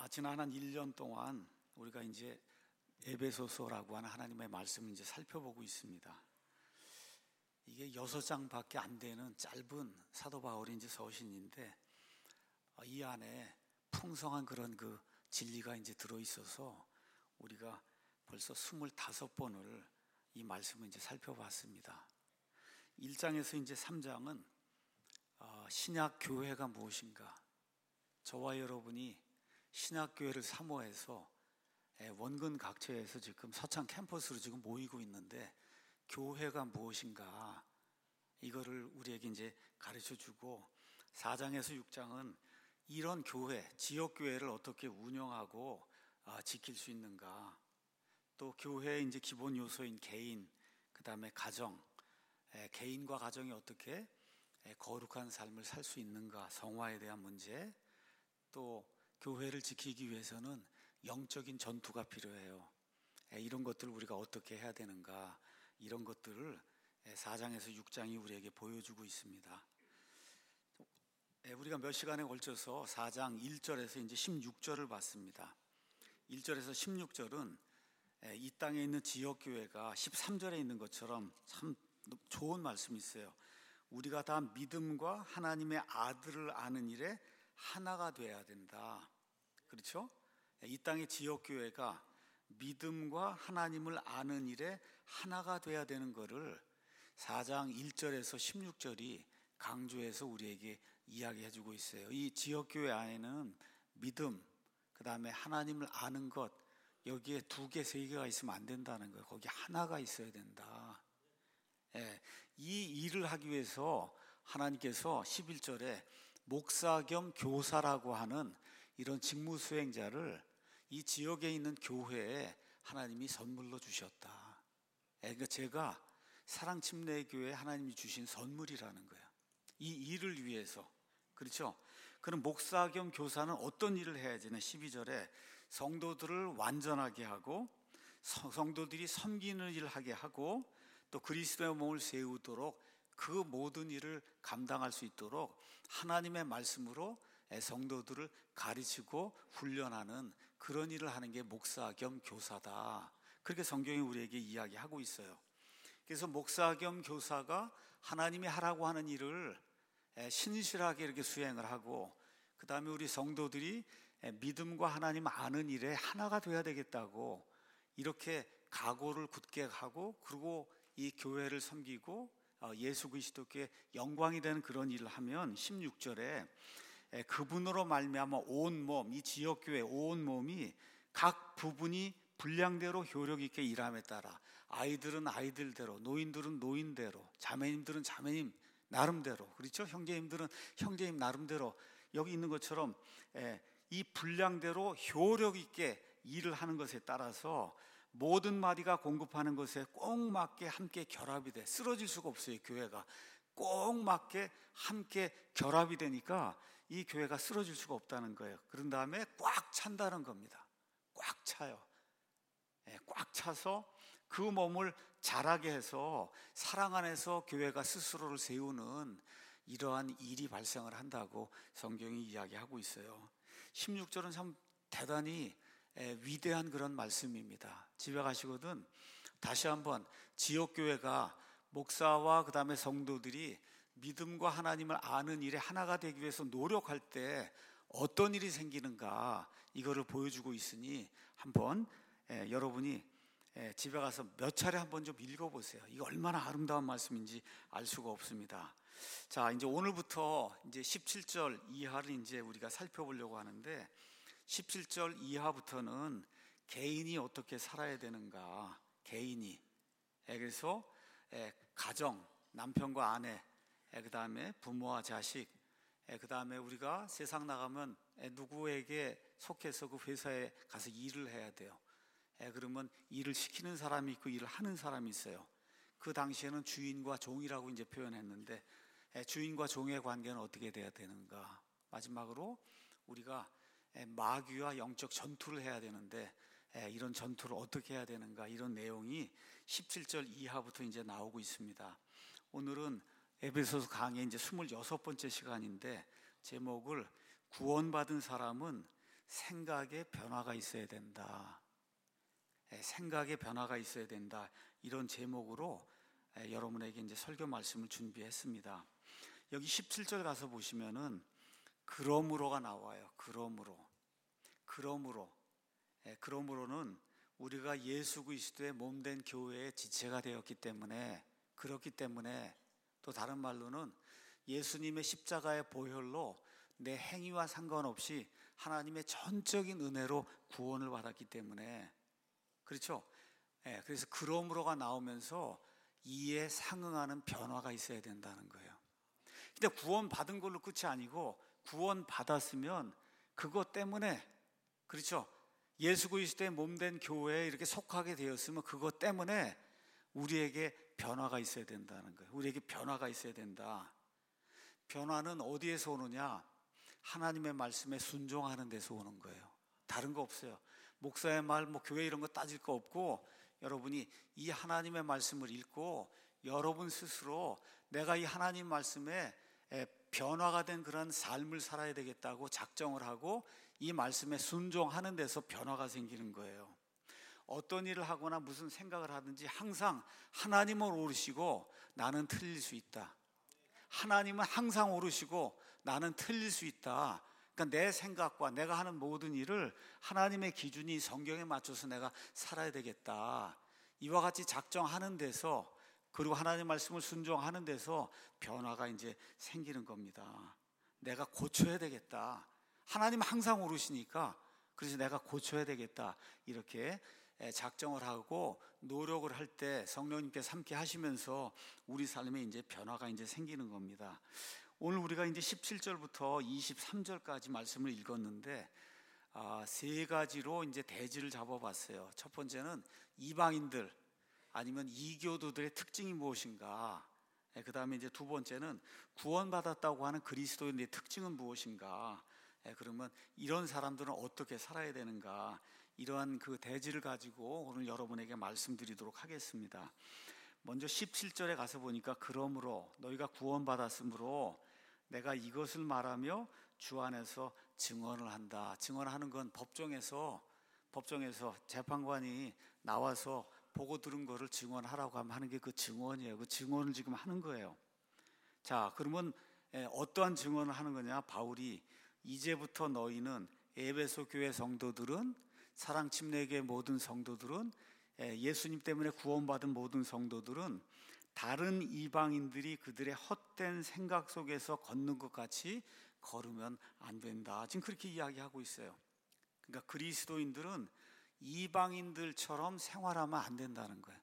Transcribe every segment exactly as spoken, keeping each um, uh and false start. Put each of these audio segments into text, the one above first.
지난 한 일 년 동안 우리가 이제 에베소서라고 하는 하나님의 말씀을 이제 살펴보고 있습니다. 이게 여섯 장밖에 안 되는 짧은 사도 바울의 이제 서신인데 이 안에 풍성한 그런 그 진리가 이제 들어 있어서 우리가 벌써 스물다섯 번을 이 말씀을 이제 살펴봤습니다. 일 장에서 이제 삼 장은 신약 교회가 무엇인가, 저와 여러분이 신약 교회를 사모해서 원근 각처에서 지금 서창 캠퍼스로 지금 모이고 있는데 교회가 무엇인가 이거를 우리에게 이제 가르쳐 주고, 사 장에서 육 장은 이런 교회, 지역 교회를 어떻게 운영하고 지킬 수 있는가, 또 교회의 이제 기본 요소인 개인, 그 다음에 가정, 개인과 가정이 어떻게 거룩한 삶을 살 수 있는가, 성화에 대한 문제, 또 교회를 지키기 위해서는 영적인 전투가 필요해요. 이런 것들을 우리가 어떻게 해야 되는가, 이런 것들을 사 장에서 육 장이 우리에게 보여주고 있습니다. 우리가 몇 시간에 걸쳐서 사 장 일 절에서 이제 십육 절을 봤습니다. 일 절에서 십육 절은 이 땅에 있는 지역교회가 십삼 절에 있는 것처럼 참 좋은 말씀이 있어요. 우리가 다 믿음과 하나님의 아들을 아는 일에 하나가 돼야 된다. 그렇죠? 이 땅의 지역교회가 믿음과 하나님을 아는 일에 하나가 돼야 되는 것을 사 장 일 절에서 십육 절이 강조해서 우리에게 이야기해 주고 있어요. 이 지역교회 안에는 믿음, 그 다음에 하나님을 아는 것, 여기에 두 개, 세 개가 있으면 안 된다는 거예요. 거기 하나가 있어야 된다. 예, 이 일을 하기 위해서 하나님께서 십일 절에 목사 겸 교사라고 하는 이런 직무 수행자를 이 지역에 있는 교회에 하나님이 선물로 주셨다. 예, 그러니까 제가 사랑침례교회에 하나님이 주신 선물이라는 거예요. 이 일을 위해서. 그렇죠? 그럼 목사 겸 교사는 어떤 일을 해야 되나? 십이 절에 성도들을 완전하게 하고 성도들이 섬기는 일을 하게 하고 또 그리스도의 몸을 세우도록 그 모든 일을 감당할 수 있도록 하나님의 말씀으로 성도들을 가르치고 훈련하는 그런 일을 하는 게 목사 겸 교사다. 그렇게 성경이 우리에게 이야기하고 있어요. 그래서 목사 겸 교사가 하나님이 하라고 하는 일을 신실하게 이렇게 수행을 하고, 그 다음에 우리 성도들이 믿음과 하나님 아는 일에 하나가 돼야 되겠다고 이렇게 각오를 굳게 하고, 그리고 이 교회를 섬기고 예수 그리스도께 영광이 되는 그런 일을 하면 십육 절에 그분으로 말미암아 온 몸, 이 지역교회 온 몸이 각 부분이 분량대로 효력 있게 일함에 따라 아이들은 아이들대로, 노인들은 노인대로, 자매님들은 자매님 나름대로, 그렇죠? 형제님들은 형제님 나름대로 여기 있는 것처럼 이 분량대로 효력 있게 일을 하는 것에 따라서 모든 마디가 공급하는 것에 꼭 맞게 함께 결합이 돼. 쓰러질 수가 없어요. 교회가 꼭 맞게 함께 결합이 되니까 이 교회가 쓰러질 수가 없다는 거예요. 그런 다음에 꽉 찬다는 겁니다. 꽉 차요. 꽉 차서 그 몸을 자라게 해서 사랑 안에서 교회가 스스로를 세우는 이러한 일이 발생을 한다고 성경이 이야기하고 있어요. 십육 절은 참 대단히 위대한 그런 말씀입니다. 집에 가시거든 다시 한번 지역교회가 목사와 그 다음에 성도들이 믿음과 하나님을 아는 일에 하나가 되기 위해서 노력할 때 어떤 일이 생기는가, 이거를 보여주고 있으니 한번 예, 여러분이 예, 집에 가서 몇 차례 한번 좀 읽어보세요. 이거 얼마나 아름다운 말씀인지 알 수가 없습니다. 자, 이제 오늘부터 이제 십칠 절 이하를 이제 우리가 살펴보려고 하는데, 십칠 절 이하부터는 개인이 어떻게 살아야 되는가, 개인이. 예, 그래서 예, 가정, 남편과 아내, 예, 그 다음에 부모와 자식, 예, 그 다음에 우리가 세상 나가면 예, 누구에게 속해서 그 회사에 가서 일을 해야 돼요. 예, 그러면 일을 시키는 사람이 있고 일을 하는 사람이 있어요. 그 당시에는 주인과 종이라고 이제 표현했는데 예, 주인과 종의 관계는 어떻게 돼야 되는가. 마지막으로 우리가 예, 마귀와 영적 전투를 해야 되는데 예, 이런 전투를 어떻게 해야 되는가, 이런 내용이 십칠 절 이하부터 이제 나오고 있습니다. 오늘은 에베소서 강의 이제 스물여섯 번째 시간인데 제목을 구원받은 사람은 생각의 변화가 있어야 된다. 생각의 변화가 있어야 된다. 이런 제목으로 여러분에게 이제 설교 말씀을 준비했습니다. 여기 십칠 절 가서 보시면은 그러므로가 나와요. 그러므로. 그러므로. 그러므로는 우리가 예수 그리스도의 몸된 교회의 지체가 되었기 때문에, 그렇기 때문에, 또 다른 말로는 예수님의 십자가의 보혈로 내 행위와 상관없이 하나님의 전적인 은혜로 구원을 받았기 때문에, 그렇죠? 예, 그래서 그러므로가 나오면서 이에 상응하는 변화가 있어야 된다는 거예요. 근데 구원 받은 걸로 끝이 아니고, 구원 받았으면 그것 때문에, 그렇죠? 예수 그리스도의 몸된 교회에 이렇게 속하게 되었으면 그것 때문에 우리에게 변화가 있어야 된다는 거예요. 우리에게 변화가 있어야 된다. 변화는 어디에서 오느냐? 하나님의 말씀에 순종하는 데서 오는 거예요. 다른 거 없어요. 목사의 말, 뭐 교회 이런 거 따질 거 없고, 여러분이 이 하나님의 말씀을 읽고 여러분 스스로 내가 이 하나님 말씀에 변화가 된 그런 삶을 살아야 되겠다고 작정을 하고 이 말씀에 순종하는 데서 변화가 생기는 거예요. 어떤 일을 하거나 무슨 생각을 하든지 항상 하나님을 오르시고 나는 틀릴 수 있다. 하나님은 항상 오르시고 나는 틀릴 수 있다. 그러니까 내 생각과 내가 하는 모든 일을 하나님의 기준이 성경에 맞춰서 내가 살아야 되겠다. 이와 같이 작정하는 데서, 그리고 하나님의 말씀을 순종하는 데서 변화가 이제 생기는 겁니다. 내가 고쳐야 되겠다. 하나님은 항상 오르시니까 그래서 내가 고쳐야 되겠다. 이렇게 작정을 하고 노력을 할 때 성령님께서 함께 하시면서 우리 삶에 이제 변화가 이제 생기는 겁니다. 오늘 우리가 이제 십칠 절부터 이십삼 절까지 말씀을 읽었는데, 아, 세 가지로 이제 대지를 잡아봤어요. 첫 번째는 이방인들 아니면 이교도들의 특징이 무엇인가. 그 다음에 이제 두 번째는 구원받았다고 하는 그리스도인의 특징은 무엇인가. 그러면 이런 사람들은 어떻게 살아야 되는가. 이러한 그 대지를 가지고 오늘 여러분에게 말씀드리도록 하겠습니다. 먼저 십칠 절에 가서 보니까 그러므로 너희가 구원받았으므로 내가 이것을 말하며 주 안에서 증언을 한다. 증언하는 건 법정에서 법정에서 재판관이 나와서 보고 들은 거를 증언하라고 하면 하는 게 그 증언이에요. 그 증언을 지금 하는 거예요. 자, 그러면 어떠한 증언을 하는 거냐? 바울이 이제부터 너희는 에베소 교회 성도들은, 사랑 침례교회 모든 성도들은, 예수님 때문에 구원받은 모든 성도들은 다른 이방인들이 그들의 헛된 생각 속에서 걷는 것 같이 걸으면 안 된다. 지금 그렇게 이야기하고 있어요. 그러니까 그리스도인들은 이방인들처럼 생활하면 안 된다는 거예요.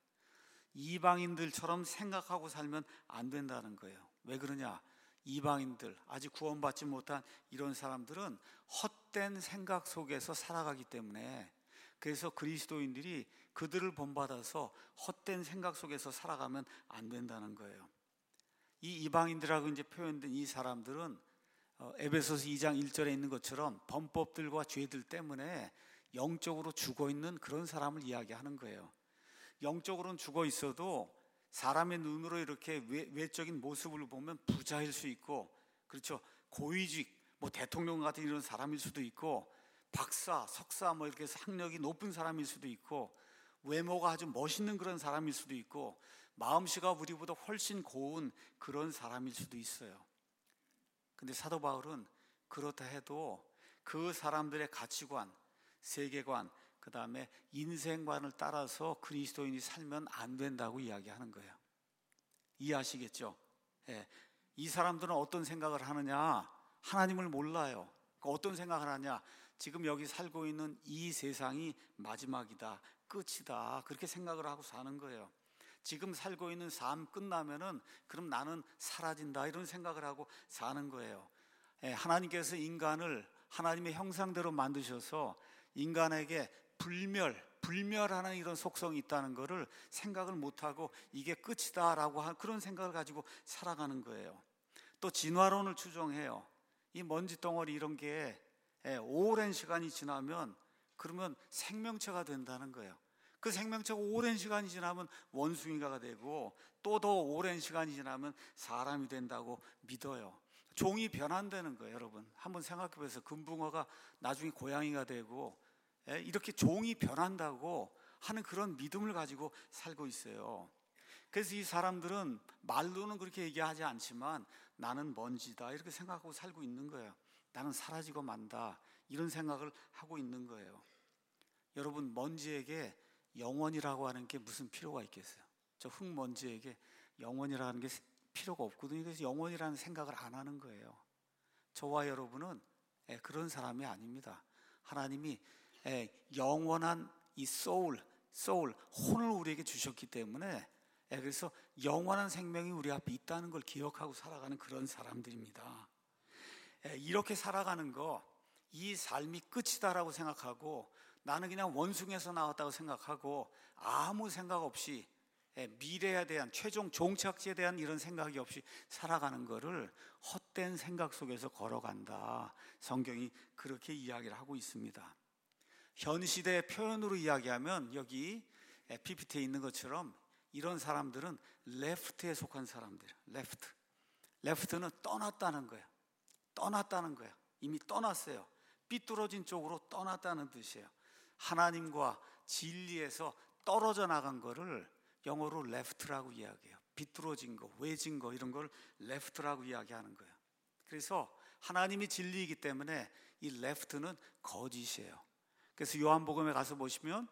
이방인들처럼 생각하고 살면 안 된다는 거예요. 왜 그러냐? 이방인들, 아직 구원받지 못한 이런 사람들은 헛된 생각 속에서 살아가기 때문에, 그래서 그리스도인들이 그들을 본받아서 헛된 생각 속에서 살아가면 안 된다는 거예요. 이 이방인들하고 이제 표현된 이 사람들은 에베소서 이 장 일 절에 있는 것처럼 범법들과 죄들 때문에 영적으로 죽어 있는 그런 사람을 이야기하는 거예요. 영적으로는 죽어 있어도 사람의 눈으로 이렇게 외적인 모습을 보면 부자일 수 있고, 그렇죠, 고위직, 뭐 대통령 같은 이런 사람일 수도 있고, 박사, 석사 뭐 이렇게 해서 학력이 높은 사람일 수도 있고, 외모가 아주 멋있는 그런 사람일 수도 있고, 마음씨가 우리보다 훨씬 고운 그런 사람일 수도 있어요. 근데 사도 바울은 그렇다 해도 그 사람들의 가치관, 세계관, 그 다음에 인생관을 따라서 그리스도인이 살면 안 된다고 이야기하는 거예요. 이해하시겠죠? 예. 이 사람들은 어떤 생각을 하느냐? 하나님을 몰라요. 그러니까 어떤 생각을 하냐? 지금 여기 살고 있는 이 세상이 마지막이다, 끝이다, 그렇게 생각을 하고 사는 거예요. 지금 살고 있는 삶 끝나면은 그럼 나는 사라진다, 이런 생각을 하고 사는 거예요. 예. 하나님께서 인간을 하나님의 형상대로 만드셔서 인간에게 불멸, 불멸하는 이런 속성이 있다는 것을 생각을 못하고 이게 끝이다라고 하는 그런 생각을 가지고 살아가는 거예요. 또 진화론을 추종해요. 이 먼지 덩어리 이런 게 오랜 시간이 지나면 그러면 생명체가 된다는 거예요. 그 생명체가 오랜 시간이 지나면 원숭이가 되고 또 더 오랜 시간이 지나면 사람이 된다고 믿어요. 종이 변한다는 거예요. 여러분 한번 생각해 보세요. 금붕어가 나중에 고양이가 되고 이렇게 종이 변한다고 하는 그런 믿음을 가지고 살고 있어요. 그래서 이 사람들은 말로는 그렇게 얘기하지 않지만 나는 먼지다 이렇게 생각하고 살고 있는 거예요. 나는 사라지고 만다 이런 생각을 하고 있는 거예요. 여러분 먼지에게 영원이라고 하는 게 무슨 필요가 있겠어요? 저 흙먼지에게 영원이라는 게 필요가 없거든요. 그래서 영원이라는 생각을 안 하는 거예요. 저와 여러분은 그런 사람이 아닙니다. 하나님이 영원한 이 소울, 소울, 혼을 우리에게 주셨기 때문에 그래서 영원한 생명이 우리 앞에 있다는 걸 기억하고 살아가는 그런 사람들입니다. 이렇게 살아가는 거, 이 삶이 끝이다라고 생각하고 나는 그냥 원숭이에서 나왔다고 생각하고 아무 생각 없이 미래에 대한 최종 종착지에 대한 이런 생각이 없이 살아가는 거를 헛된 생각 속에서 걸어간다. 성경이 그렇게 이야기를 하고 있습니다. 현 시대의 표현으로 이야기하면 여기 피피티에 있는 것처럼 이런 사람들은 레프트에 속한 사람들. 레프트. 레프트는 떠났다는 거예요. 떠났다는 거예요. 이미 떠났어요. 삐뚤어진 쪽으로 떠났다는 뜻이에요. 하나님과 진리에서 떨어져 나간 거를 영어로 left라고 이야기해요. 비뚤어진 거, 외진 거 이런 걸 left라고 이야기하는 거예요. 그래서 하나님이 진리이기 때문에 이 left는 거짓이에요. 그래서 요한복음에 가서 보시면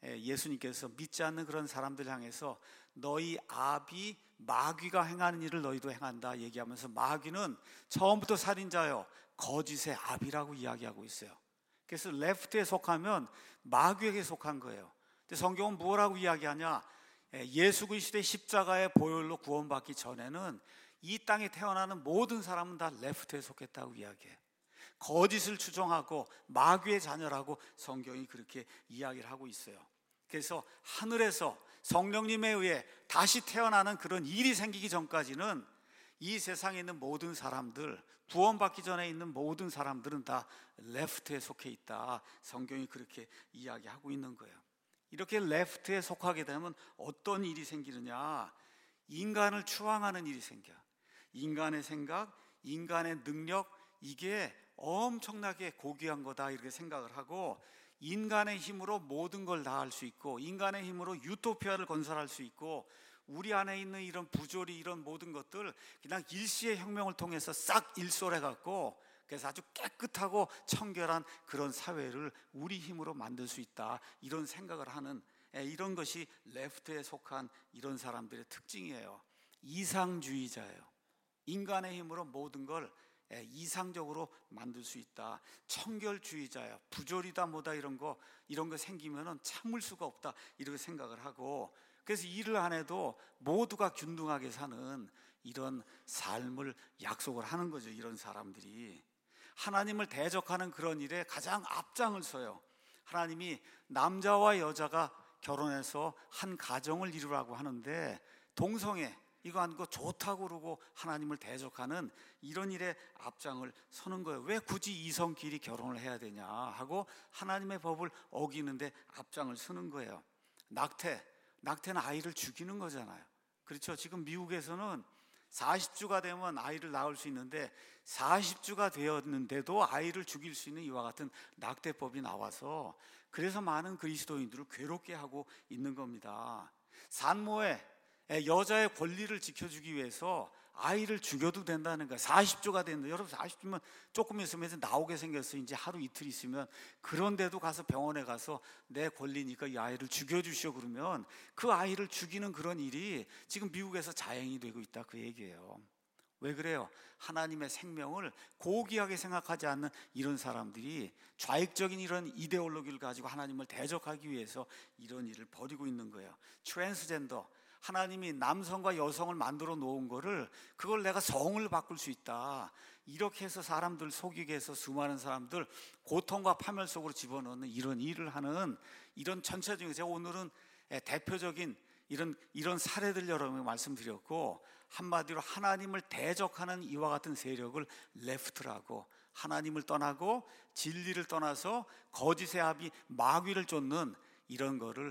예수님께서 믿지 않는 그런 사람들 향해서 너희 아비 마귀가 행하는 일을 너희도 행한다 얘기하면서 마귀는 처음부터 살인자요 거짓의 아비라고 이야기하고 있어요. 그래서 left에 속하면 마귀에게 속한 거예요. 근데 성경은 뭐라고 이야기하냐? 예수 그리스도의 십자가의 보혈로 구원받기 전에는 이 땅에 태어나는 모든 사람은 다 레프트에 속했다고 이야기해요. 거짓을 추종하고 마귀의 자녀라고 성경이 그렇게 이야기를 하고 있어요. 그래서 하늘에서 성령님에 의해 다시 태어나는 그런 일이 생기기 전까지는 이 세상에 있는 모든 사람들, 구원받기 전에 있는 모든 사람들은 다 레프트에 속해 있다. 성경이 그렇게 이야기하고 있는 거예요. 이렇게 레프트에 속하게 되면 어떤 일이 생기느냐? 인간을 추앙하는 일이 생겨. 인간의 생각, 인간의 능력, 이게 엄청나게 고귀한 거다 이렇게 생각을 하고 인간의 힘으로 모든 걸 다 할 수 있고 인간의 힘으로 유토피아를 건설할 수 있고 우리 안에 있는 이런 부조리 이런 모든 것들 그냥 일시의 혁명을 통해서 싹 일소해 갖고 그래서 아주 깨끗하고 청결한 그런 사회를 우리 힘으로 만들 수 있다 이런 생각을 하는 이런 것이 레프트에 속한 이런 사람들의 특징이에요. 이상주의자예요. 인간의 힘으로 모든 걸 이상적으로 만들 수 있다. 청결주의자야. 부조리다 뭐다 이런 거 이런 거 생기면은 참을 수가 없다 이렇게 생각을 하고 그래서 일을 안 해도 모두가 균등하게 사는 이런 삶을 약속을 하는 거죠. 이런 사람들이 하나님을 대적하는 그런 일에 가장 앞장을 서요. 하나님이 남자와 여자가 결혼해서 한 가정을 이루라고 하는데 동성애 이거 하는 거 좋다고 그러고 하나님을 대적하는 이런 일에 앞장을 서는 거예요. 왜 굳이 이성끼리 결혼을 해야 되냐 하고 하나님의 법을 어기는데 앞장을 서는 거예요. 낙태, 낙태는 아이를 죽이는 거잖아요. 그렇죠? 지금 미국에서는 사십 주가 되면 아이를 낳을 수 있는데 사십 주가 되었는데도 아이를 죽일 수 있는 이와 같은 낙태법이 나와서 그래서 많은 그리스도인들을 괴롭게 하고 있는 겁니다. 산모에 여자의 권리를 지켜주기 위해서 아이를 죽여도 된다는 거야. 사십 주가 된다. 여러분 사십 주면 조금 있으면 나오게 생겼어요. 이제 하루 이틀 있으면. 그런데도 가서 병원에 가서 내 권리니까 이 아이를 죽여주시오 그러면 그 아이를 죽이는 그런 일이 지금 미국에서 자행이 되고 있다 그 얘기예요. 왜 그래요? 하나님의 생명을 고귀하게 생각하지 않는 이런 사람들이 좌익적인 이런 이데올로기를 가지고 하나님을 대적하기 위해서 이런 일을 벌이고 있는 거예요. 트랜스젠더 하나님이 남성과 여성을 만들어 놓은 거를 그걸 내가 성을 바꿀 수 있다 이렇게 해서 사람들 속이게 해서 수많은 사람들 고통과 파멸 속으로 집어넣는 이런 일을 하는 이런 전체적인 제가 오늘은 대표적인 이런 이런 사례들 여러 명 말씀드렸고 한마디로 하나님을 대적하는 이와 같은 세력을 레프트라고 하나님을 떠나고 진리를 떠나서 거짓의 아비 마귀를 쫓는 이런 거를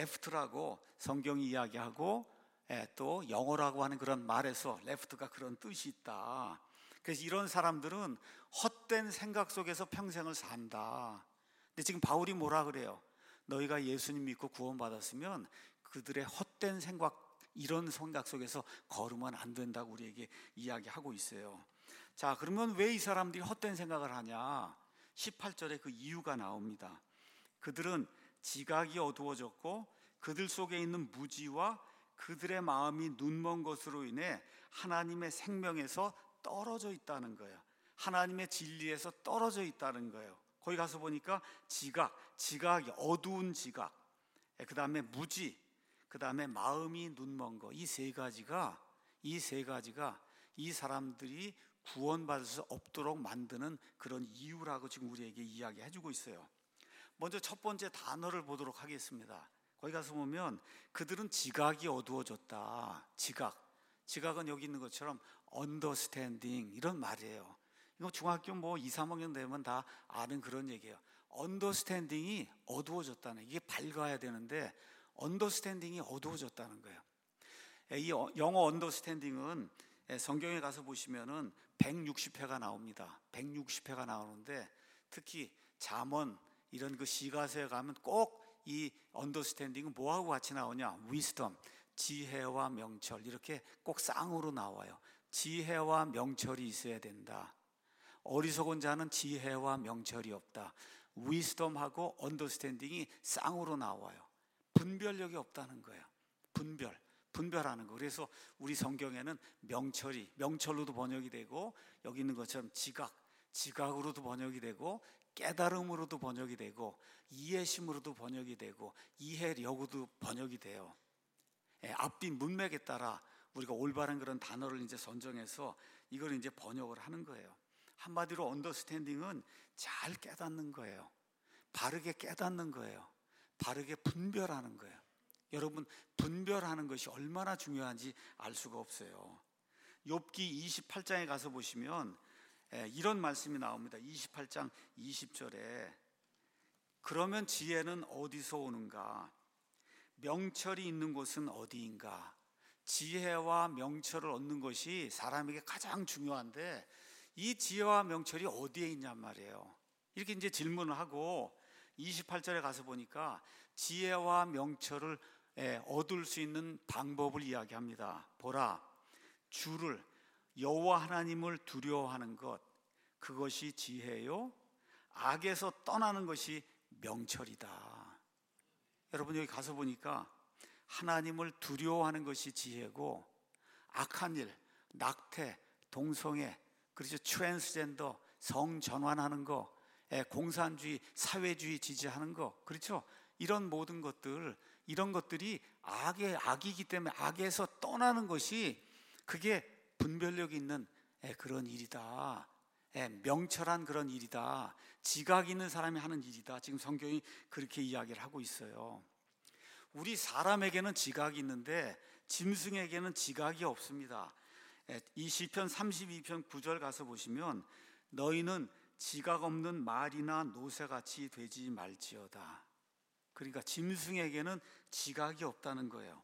레프트라고 성경이 이야기하고 또 영어라고 하는 그런 말에서 레프트가 그런 뜻이 있다. 그래서 이런 사람들은 헛된 생각 속에서 평생을 산다. 근데 지금 바울이 뭐라 그래요? 너희가 예수님 믿고 구원받았으면 그들의 헛된 생각, 이런 생각 속에서 걸으면 안 된다고 우리에게 이야기하고 있어요. 자, 그러면 왜 이 사람들이 헛된 생각을 하냐? 십팔 절에 그 이유가 나옵니다. 그들은 지각이 어두워졌고 그들 속에 있는 무지와 그들의 마음이 눈먼 것으로 인해 하나님의 생명에서 떨어져 있다는 거예요. 하나님의 진리에서 떨어져 있다는 거예요. 거기 가서 보니까 지각, 지각이 어두운 지각, 그 다음에 무지, 그 다음에 마음이 눈먼 거, 이 세 가지가 이 세 가지가 이 사람들이 구원받을 수 없도록 만드는 그런 이유라고 지금 우리에게 이야기해 주고 있어요. 먼저 첫 번째 단어를 보도록 하겠습니다. 거기 가서 보면 그들은 지각이 어두워졌다. 지각, 지각은 여기 있는 것처럼 understanding 이런 말이에요. 이거 중학교 뭐 이, 삼 학년 되면 다 아는 그런 얘기예요. understanding이 어두워졌다는, 이게 밝아야 되는데 understanding이 어두워졌다는 거예요. 이 영어 understanding은 성경에 가서 보시면은 백육십 회가 나옵니다. 백육십 회가 나오는데 특히 잠언 이런 그 시가서에 가면 꼭 이 understanding은 뭐하고 같이 나오냐? wisdom, 지혜와 명철, 이렇게 꼭 쌍으로 나와요. 지혜와 명철이 있어야 된다. 어리석은 자는 지혜와 명철이 없다. wisdom하고 understanding이 쌍으로 나와요. 분별력이 없다는 거예요. 분별, 분별하는 거. 그래서 우리 성경에는 명철이, 명철로도 번역이 되고 여기 있는 것처럼 지각, 지각으로도 번역이 되고 깨달음으로도 번역이 되고 이해심으로도 번역이 되고 이해력으로도 번역이 돼요. 예, 앞뒤 문맥에 따라 우리가 올바른 그런 단어를 이제 선정해서 이걸 이제 번역을 하는 거예요. 한마디로 언더스탠딩은 잘 깨닫는 거예요. 바르게 깨닫는 거예요. 바르게 분별하는 거예요. 여러분, 분별하는 것이 얼마나 중요한지 알 수가 없어요. 욥기 이십팔 장에 가서 보시면 이런 말씀이 나옵니다. 이십팔 장 이십 절에 그러면 지혜는 어디서 오는가? 명철이 있는 곳은 어디인가? 지혜와 명철을 얻는 것이 사람에게 가장 중요한데 이 지혜와 명철이 어디에 있냔 말이에요. 이렇게 이제 질문을 하고 이십팔 절에 가서 보니까 지혜와 명철을 얻을 수 있는 방법을 이야기합니다. 보라, 주를 여호와 하나님을 두려워하는 것, 그것이 지혜요, 악에서 떠나는 것이 명철이다. 여러분, 여기 가서 보니까 하나님을 두려워하는 것이 지혜고 악한 일, 낙태, 동성애, 그렇죠, 트랜스젠더, 성전환하는 거, 공산주의, 사회주의 지지하는 거, 그렇죠, 이런 모든 것들, 이런 것들이 악의 악이기 때문에 악에서 떠나는 것이 그게 분별력이 있는 그런 일이다. 명철한 그런 일이다. 지각 있는 사람이 하는 일이다. 지금 성경이 그렇게 이야기를 하고 있어요. 우리 사람에게는 지각이 있는데 짐승에게는 지각이 없습니다. 이 시편 삼십이 편 구 절 가서 보시면 너희는 지각 없는 말이나 노새같이 되지 말지어다. 그러니까 짐승에게는 지각이 없다는 거예요.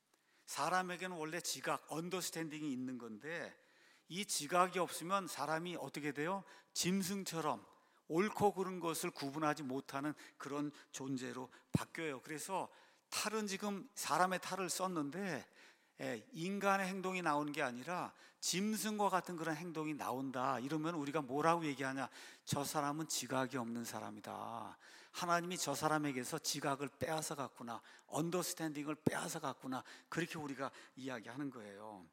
사람에게는 원래 지각, 언더스탠딩이 있는 건데 이 지각이 없으면 사람이 어떻게 돼요? 짐승처럼 옳고 그른 것을 구분하지 못하는 그런 존재로 바뀌어요. 그래서 탈은 지금 사람의 탈을 썼는데 인간의 행동이 나오는 게 아니라 짐승과 같은 그런 행동이 나온다. 이러면 우리가 뭐라고 얘기하냐? 저 사람은 지각이 없는 사람이다. 하나님이 저 사람에게서 지각을 빼앗아 갔구나, 언더스탠딩을 빼앗아 갔구나, 그렇게 우리가 이야기하는 거예요.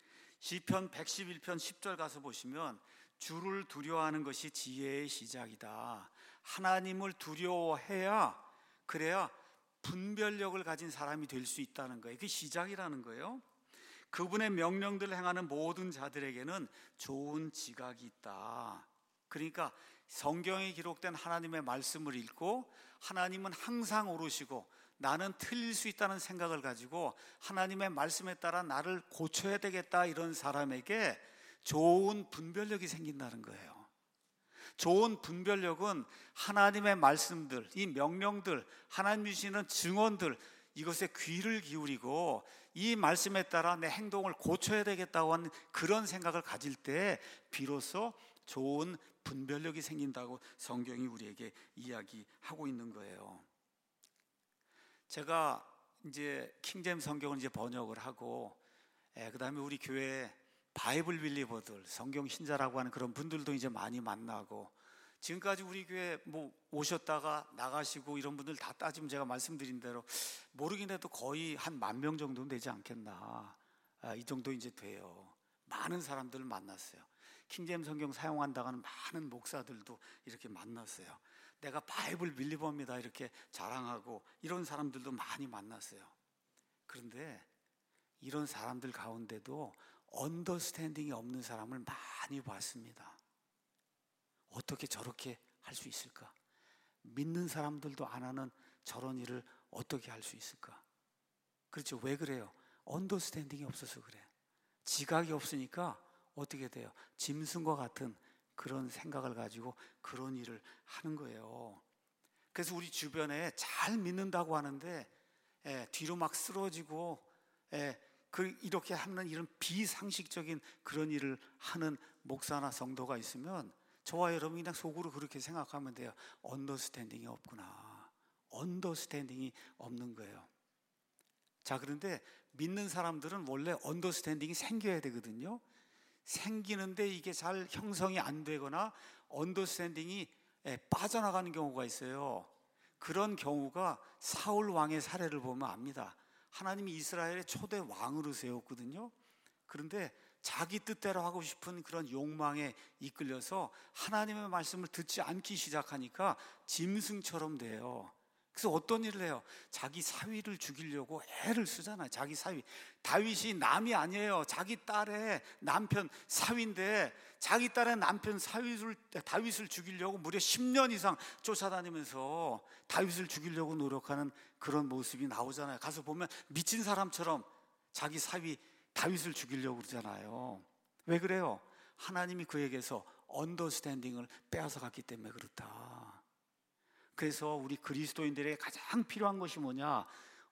시편 백십일 편 십 절 가서 보시면 주를 두려워하는 것이 지혜의 시작이다. 하나님을 두려워해야, 그래야 분별력을 가진 사람이 될 수 있다는 거예요. 그게 시작이라는 거예요. 그분의 명령들을 행하는 모든 자들에게는 좋은 지각이 있다. 그러니까 성경에 기록된 하나님의 말씀을 읽고 하나님은 항상 오르시고 나는 틀릴 수 있다는 생각을 가지고 하나님의 말씀에 따라 나를 고쳐야 되겠다, 이런 사람에게 좋은 분별력이 생긴다는 거예요. 좋은 분별력은 하나님의 말씀들, 이 명령들, 하나님 주시는 증언들, 이것에 귀를 기울이고 이 말씀에 따라 내 행동을 고쳐야 되겠다고 하는 그런 생각을 가질 때 비로소 좋은 분별력이 생긴다고 성경이 우리에게 이야기하고 있는 거예요. 제가 이제 킹제임스 성경을 이제 번역을 하고, 예, 그다음에 우리 교회에 바이블 빌리버들, 성경 신자라고 하는 그런 분들도 이제 많이 만나고, 지금까지 우리 교회 뭐 오셨다가 나가시고 이런 분들 다 따지면 제가 말씀드린 대로 모르긴 해도 거의 한 만 명 정도는 되지 않겠나. 아, 이 정도 이제 돼요. 많은 사람들을 만났어요. 킹제임스 성경 사용한다고 하는 많은 목사들도 이렇게 만났어요. 내가 바이블 빌리버입니다 이렇게 자랑하고 이런 사람들도 많이 만났어요. 그런데 이런 사람들 가운데도 언더스탠딩이 없는 사람을 많이 봤습니다. 어떻게 저렇게 할 수 있을까? 믿는 사람들도 안 하는 저런 일을 어떻게 할 수 있을까? 그렇죠. 왜 그래요? 언더스탠딩이 없어서 그래요. 지각이 없으니까 어떻게 돼요? 짐승과 같은 그런 생각을 가지고 그런 일을 하는 거예요. 그래서 우리 주변에 잘 믿는다고 하는데 예, 뒤로 막 쓰러지고 예, 그 이렇게 하는 이런 비상식적인 그런 일을 하는 목사나 성도가 있으면 저와 여러분이 그냥 속으로 그렇게 생각하면 돼요. 언더스탠딩이 없구나. 언더스탠딩이 없는 거예요. 자, 그런데 믿는 사람들은 원래 언더스탠딩이 생겨야 되거든요. 생기는데 이게 잘 형성이 안 되거나 언더스탠딩이 빠져나가는 경우가 있어요. 그런 경우가 사울 왕의 사례를 보면 압니다. 하나님이 이스라엘의 초대 왕으로 세웠거든요. 그런데 자기 뜻대로 하고 싶은 그런 욕망에 이끌려서 하나님의 말씀을 듣지 않기 시작하니까 짐승처럼 돼요. 그래서 어떤 일을 해요? 자기 사위를 죽이려고 애를 쓰잖아요. 자기 사위. 다윗이 남이 아니에요. 자기 딸의 남편 사위인데 자기 딸의 남편 사위를 다윗을 죽이려고 무려 십 년 이상 쫓아다니면서 다윗을 죽이려고 노력하는 그런 모습이 나오잖아요. 가서 보면 미친 사람처럼 자기 사위 다윗을 죽이려고 그러잖아요. 왜 그래요? 하나님이 그에게서 언더스탠딩을 빼앗아 갔기 때문에 그렇다. 그래서 우리 그리스도인들에게 가장 필요한 것이 뭐냐?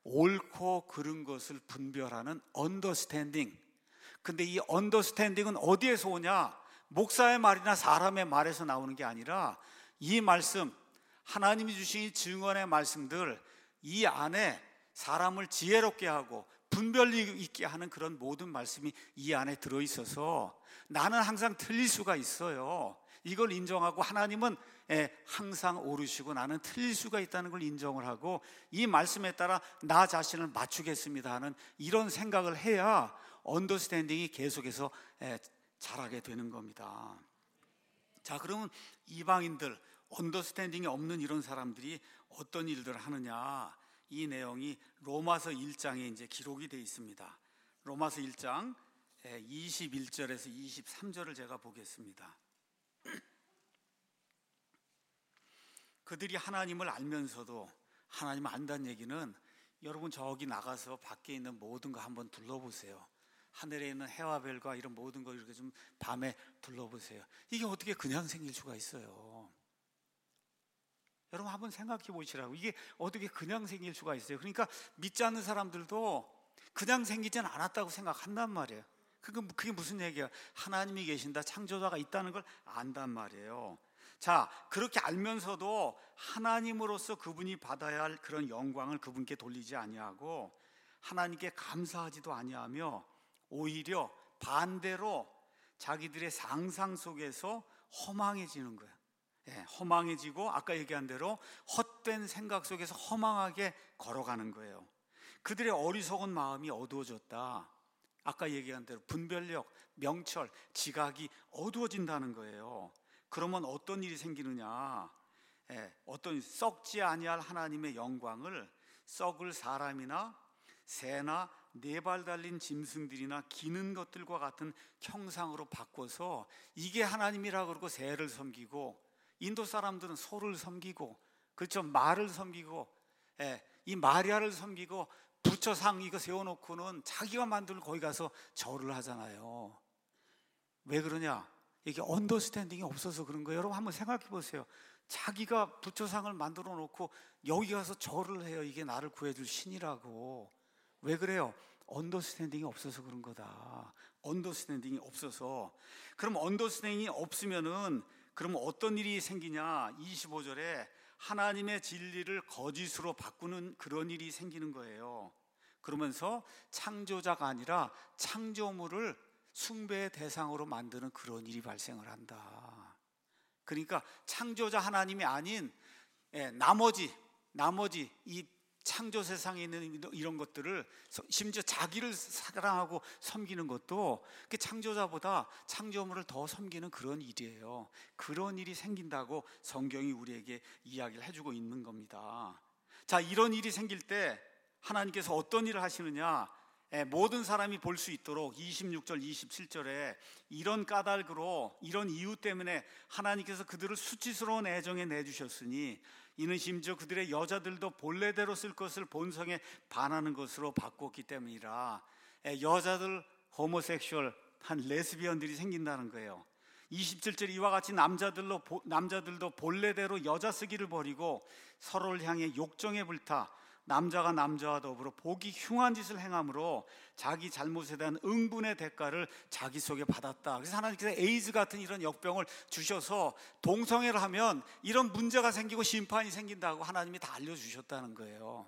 옳고 그른 것을 분별하는 언더스탠딩. 근데 이 언더스탠딩은 어디에서 오냐? 목사의 말이나 사람의 말에서 나오는 게 아니라 이 말씀, 하나님이 주신 이 증언의 말씀들, 이 안에 사람을 지혜롭게 하고 분별력 있게 하는 그런 모든 말씀이 이 안에 들어있어서 나는 항상 틀릴 수가 있어요. 이걸 인정하고 하나님은 항상 옳으시고 나는 틀릴 수가 있다는 걸 인정을 하고 이 말씀에 따라 나 자신을 맞추겠습니다 하는 이런 생각을 해야 언더스탠딩이 계속해서 자라게 되는 겁니다. 자, 그러면 이방인들, 언더스탠딩이 없는 이런 사람들이 어떤 일들을 하느냐? 이 내용이 로마서 일 장에 이제 기록이 되어 있습니다. 로마서 일 장 이십일 절에서 이십삼 절을 제가 보겠습니다. 그들이 하나님을 알면서도 하나님을 안다는 얘기는 여러분 저기 나가서 밖에 있는 모든 거 한번 둘러보세요. 하늘에 있는 해와 별과 이런 모든 거 이렇게 좀 밤에 둘러보세요. 이게 어떻게 그냥 생길 수가 있어요? 여러분 한번 생각해 보시라고. 이게 어떻게 그냥 생길 수가 있어요? 그러니까 믿지 않는 사람들도 그냥 생기진 않았다고 생각한단 말이에요. 그게 무슨 얘기야? 하나님이 계신다, 창조자가 있다는 걸 안단 말이에요. 자, 그렇게 알면서도 하나님으로서 그분이 받아야 할 그런 영광을 그분께 돌리지 아니하고 하나님께 감사하지도 아니하며 오히려 반대로 자기들의 상상 속에서 허망해지는 거예요. 예, 허망해지고 아까 얘기한 대로 헛된 생각 속에서 허망하게 걸어가는 거예요. 그들의 어리석은 마음이 어두워졌다. 아까 얘기한 대로 분별력, 명철, 지각이 어두워진다는 거예요. 그러면 어떤 일이 생기느냐? 예, 어떤 썩지 아니할 하나님의 영광을 썩을 사람이나 새나 네 발 달린 짐승들이나 기는 것들과 같은 형상으로 바꿔서 이게 하나님이라 그러고 새를 섬기고, 인도 사람들은 소를 섬기고, 그렇죠, 말을 섬기고, 예, 이 마리아를 섬기고 부처상 이거 세워놓고는 자기가 만들고 거기 가서 절을 하잖아요. 왜 그러냐? 이게 언더스탠딩이 없어서 그런 거예요. 여러분 한번 생각해 보세요. 자기가 부처상을 만들어 놓고 여기 가서 절을 해요. 이게 나를 구해줄 신이라고. 왜 그래요? 언더스탠딩이 없어서 그런 거다. 언더스탠딩이 없어서. 그럼 언더스탠딩이 없으면은 그럼 어떤 일이 생기냐? 이십오 절에 하나님의 진리를 거짓으로 바꾸는 그런 일이 생기는 거예요. 그러면서 창조자가 아니라 창조물을 숭배의 대상으로 만드는 그런 일이 발생을 한다. 그러니까 창조자 하나님이 아닌 예, 나머지 나머지 이 창조 세상에 있는 이런 것들을 심지어 자기를 사랑하고 섬기는 것도 그 창조자보다 창조물을 더 섬기는 그런 일이에요. 그런 일이 생긴다고 성경이 우리에게 이야기를 해주고 있는 겁니다. 자, 이런 일이 생길 때 하나님께서 어떤 일을 하시느냐? 모든 사람이 볼 수 있도록 이십육 절 이십칠 절에 이런 까닭으로 이런 이유 때문에 하나님께서 그들을 수치스러운 애정에 내주셨으니 이는 심지어 그들의 여자들도 본래대로 쓸 것을 본성에 반하는 것으로 바꿨기 때문이라. 여자들 호모섹슈얼 한 레스비언들이 생긴다는 거예요. 이십칠 절 이와 같이 남자들로, 남자들도 본래대로 여자 쓰기를 버리고 서로를 향해 욕정에 불타 남자가 남자와 더불어 보기 흉한 짓을 행함으로 자기 잘못에 대한 응분의 대가를 자기 속에 받았다. 그래서 하나님께서 에이즈 같은 이런 역병을 주셔서 동성애를 하면 이런 문제가 생기고 심판이 생긴다고 하나님이 다 알려주셨다는 거예요.